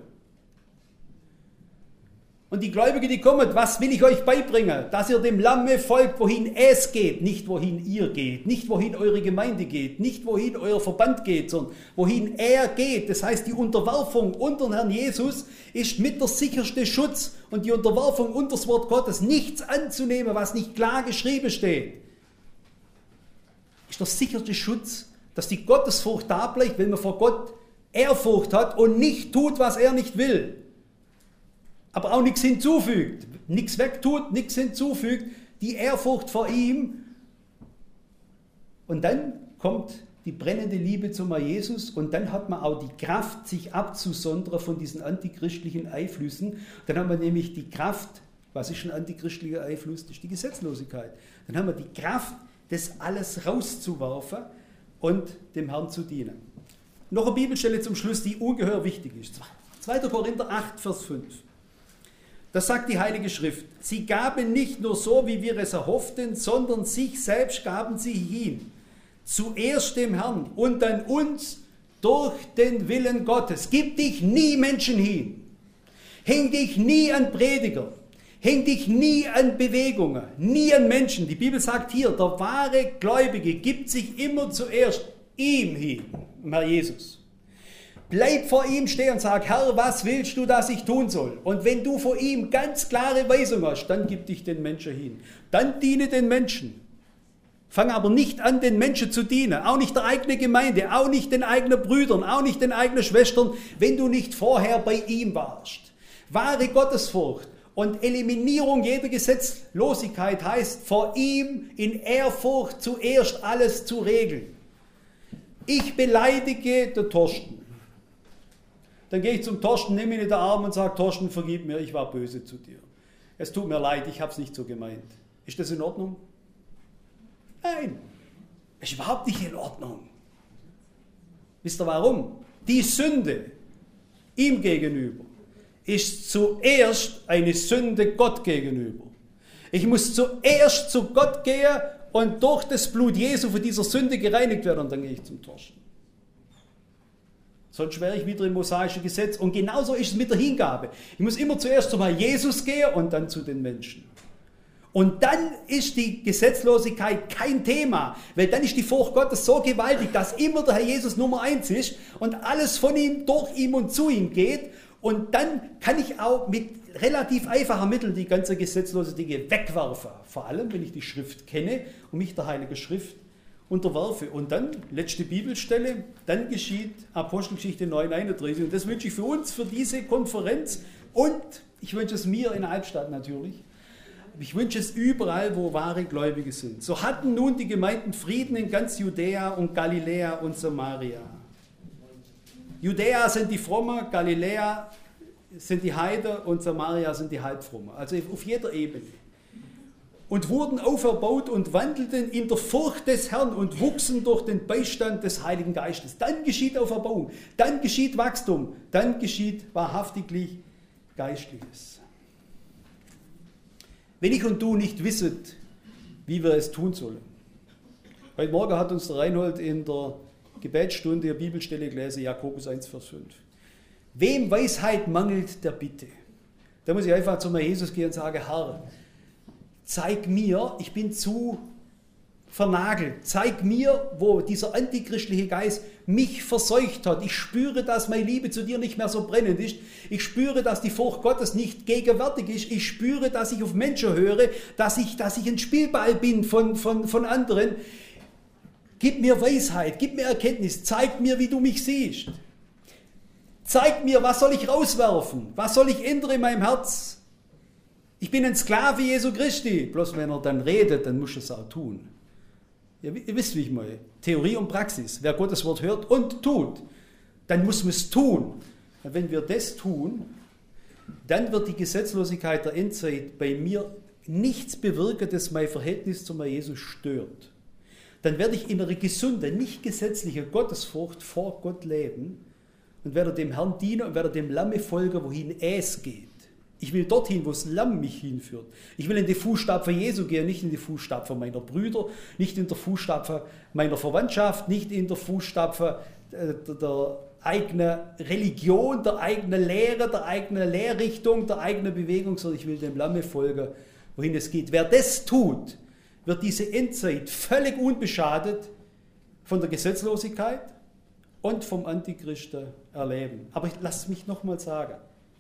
Und die Gläubigen, die kommen, was will ich euch beibringen? Dass ihr dem Lamme folgt, wohin es geht, nicht wohin ihr geht, nicht wohin eure Gemeinde geht, nicht wohin euer Verband geht, sondern wohin er geht. Das heißt, die Unterwerfung unter den Herrn Jesus ist mit der sicherste Schutz und die Unterwerfung unter das Wort Gottes, nichts anzunehmen, was nicht klar geschrieben steht, ist der sicherste Schutz, dass die Gottesfurcht da bleibt, wenn man vor Gott Ehrfurcht hat und nicht tut, was er nicht will. Aber auch nichts hinzufügt, nichts wegtut, nichts hinzufügt, die Ehrfurcht vor ihm. Und dann kommt die brennende Liebe zum Herrn Jesus und dann hat man auch die Kraft, sich abzusondern von diesen antichristlichen Einflüssen. Dann haben wir nämlich die Kraft, was ist ein antichristlicher Einfluss? Das ist die Gesetzlosigkeit. Dann haben wir die Kraft, das alles rauszuwerfen und dem Herrn zu dienen. Noch eine Bibelstelle zum Schluss, die ungeheuer wichtig ist. 2. Korinther 8, Vers 5. Das sagt die Heilige Schrift. Sie gaben nicht nur so, wie wir es erhofften, sondern sich selbst gaben sie hin. Zuerst dem Herrn und dann uns durch den Willen Gottes. Gib dich nie Menschen hin. Häng dich nie an Prediger. Häng dich nie an Bewegungen, nie an Menschen. Die Bibel sagt hier, der wahre Gläubige gibt sich immer zuerst ihm hin, Herr Jesus. Bleib vor ihm stehen und sag, Herr, was willst du, dass ich tun soll? Und wenn du vor ihm ganz klare Weisung hast, dann gib dich den Menschen hin. Dann diene den Menschen. Fang aber nicht an, den Menschen zu dienen. Auch nicht der eigenen Gemeinde, auch nicht den eigenen Brüdern, auch nicht den eigenen Schwestern, wenn du nicht vorher bei ihm warst. Wahre Gottesfurcht und Eliminierung jeder Gesetzlosigkeit heißt, vor ihm in Ehrfurcht zuerst alles zu regeln. Ich beleidige den Thorsten. Dann gehe ich zum Thorsten, nehme ihn in den Arm und sage, Thorsten, vergib mir, ich war böse zu dir. Es tut mir leid, ich habe es nicht so gemeint. Ist das in Ordnung? Nein, ist überhaupt nicht in Ordnung. Wisst ihr warum? Die Sünde ihm gegenüber ist zuerst eine Sünde Gott gegenüber. Ich muss zuerst zu Gott gehen und durch das Blut Jesu von dieser Sünde gereinigt werden und dann gehe ich zum Thorsten. Sonst wäre ich wieder im mosaischen Gesetz. Und genauso ist es mit der Hingabe. Ich muss immer zuerst zum Herrn Jesus gehen und dann zu den Menschen. Und dann ist die Gesetzlosigkeit kein Thema, weil dann ist die Furcht Gottes so gewaltig, dass immer der Herr Jesus Nummer 1 ist und alles von ihm, durch ihn und zu ihm geht. Und dann kann ich auch mit relativ einfachen Mitteln die ganze gesetzlose Dinge wegwerfen. Vor allem, wenn ich die Schrift kenne und mich der Heiligen Schrift unterwerfe. Und dann, letzte Bibelstelle, dann geschieht Apostelgeschichte 9,31. Und das wünsche ich für uns, für diese Konferenz. Und ich wünsche es mir in Albstadt natürlich. Ich wünsche es überall, wo wahre Gläubige sind. So hatten nun die Gemeinden Frieden in ganz Judäa und Galiläa und Samaria. Judäa sind die Frommen, Galiläa sind die Heiden und Samaria sind die Halbfrommen. Also auf jeder Ebene. Und wurden auferbaut und wandelten in der Furcht des Herrn und wuchsen durch den Beistand des Heiligen Geistes. Dann geschieht Auferbauung, dann geschieht Wachstum, dann geschieht wahrhaftiglich Geistliches. Wenn ich und du nicht wisset, wie wir es tun sollen. Heute Morgen hat uns der Reinhold in der Gebetsstunde eine Bibelstelle gelesen, Jakobus 1, Vers 5. Wem Weisheit mangelt, der bitte. Da muss ich einfach zu meinem Jesus gehen und sagen, Herr, zeig mir, ich bin zu vernagelt. Zeig mir, wo dieser antichristliche Geist mich verseucht hat. Ich spüre, dass meine Liebe zu dir nicht mehr so brennend ist. Ich spüre, dass die Furcht Gottes nicht gegenwärtig ist. Ich spüre, dass ich auf Menschen höre, dass ich ein Spielball bin von anderen. Gib mir Weisheit, gib mir Erkenntnis, zeig mir, wie du mich siehst. Zeig mir, was soll ich rauswerfen? Was soll ich ändern in meinem Herz? Ich bin ein Sklave Jesu Christi. Bloß wenn er dann redet, dann muss er es auch tun. Ihr wisst, wie ich meine. Theorie und Praxis. Wer Gottes Wort hört und tut, dann muss man es tun. Und wenn wir das tun, dann wird die Gesetzlosigkeit der Endzeit bei mir nichts bewirken, das mein Verhältnis zu meinem Jesus stört. Dann werde ich in einer gesunden, nicht gesetzlichen Gottesfurcht vor Gott leben und werde dem Herrn dienen und werde dem Lamme folgen, wohin es geht. Ich will dorthin, wo das Lamm mich hinführt. Ich will in die Fußstapfen Jesu gehen, nicht in die Fußstapfen meiner Brüder, nicht in der Fußstapfen meiner Verwandtschaft, nicht in der Fußstapfen der eigenen Religion, der eigenen Lehre, der eigenen Lehrrichtung, der eigenen Bewegung, sondern ich will dem Lamme folgen, wohin es geht. Wer das tut, wird diese Endzeit völlig unbeschadet von der Gesetzlosigkeit und vom Antichristen erleben. Aber lasst mich nochmal sagen,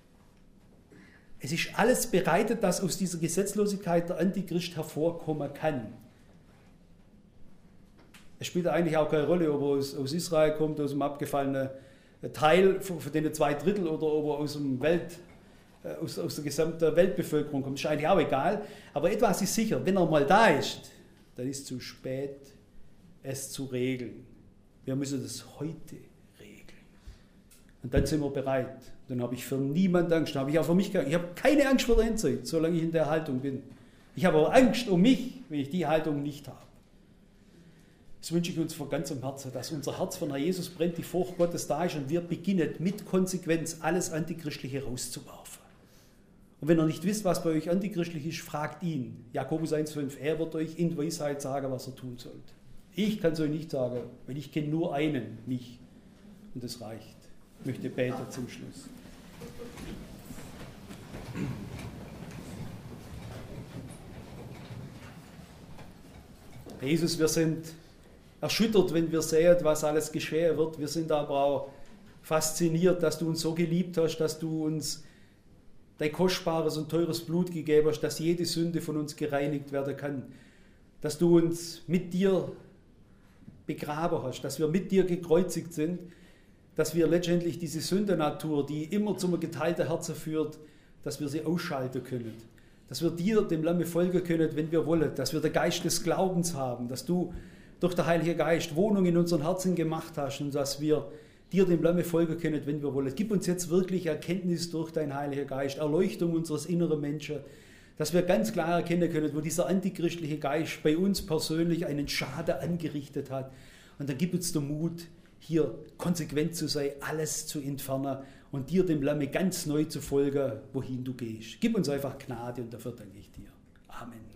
es ist alles bereitet, dass aus dieser Gesetzlosigkeit der Antichrist hervorkommen kann. Es spielt eigentlich auch keine Rolle, ob er aus Israel kommt, aus dem abgefallenen Teil von den 2/3 oder ob er aus der gesamten Weltbevölkerung kommt. Das ist eigentlich auch egal. Aber etwas ist sicher, wenn er mal da ist, dann ist es zu spät, es zu regeln. Wir müssen das heute regeln. Und dann sind wir bereit. Dann habe ich für niemanden Angst. Dann habe ich auch für mich keine Angst. Ich habe keine Angst vor der Endzeit, solange ich in der Haltung bin. Ich habe aber Angst um mich, wenn ich die Haltung nicht habe. Das wünsche ich uns von ganzem Herzen, dass unser Herz von Herr Jesus brennt, die Furcht Gottes da ist und wir beginnen mit Konsequenz alles Antichristliche rauszuwerfen. Und wenn ihr nicht wisst, was bei euch antichristlich ist, fragt ihn. Jakobus 1,5, er wird euch in Weisheit sagen, was ihr tun sollt. Ich kann es euch nicht sagen, weil ich kenne nur einen, mich. Und das reicht. Ich möchte beten zum Schluss. Jesus, wir sind erschüttert, wenn wir sehen, was alles geschehen wird. Wir sind aber auch fasziniert, dass du uns so geliebt hast, dass du uns dein kostbares und teures Blut gegeben hast, dass jede Sünde von uns gereinigt werden kann. Dass du uns mit dir begraben hast, dass wir mit dir gekreuzigt sind, dass wir letztendlich diese Sündenatur, die immer zum geteilten Herzen führt, dass wir sie ausschalten können. Dass wir dir, dem Lamme, folgen können, wenn wir wollen. Dass wir den Geist des Glaubens haben. Dass du durch den Heiligen Geist Wohnung in unseren Herzen gemacht hast und dass wir dir, dem Lamme, folgen können, wenn wir wollen. Gib uns jetzt wirklich Erkenntnis durch deinen Heiligen Geist, Erleuchtung unseres inneren Menschen, dass wir ganz klar erkennen können, wo dieser antichristliche Geist bei uns persönlich einen Schaden angerichtet hat. Und dann gib uns den Mut, hier konsequent zu sein, alles zu entfernen und dir, dem Lamme, ganz neu zu folgen, wohin du gehst. Gib uns einfach Gnade und dafür danke ich dir. Amen.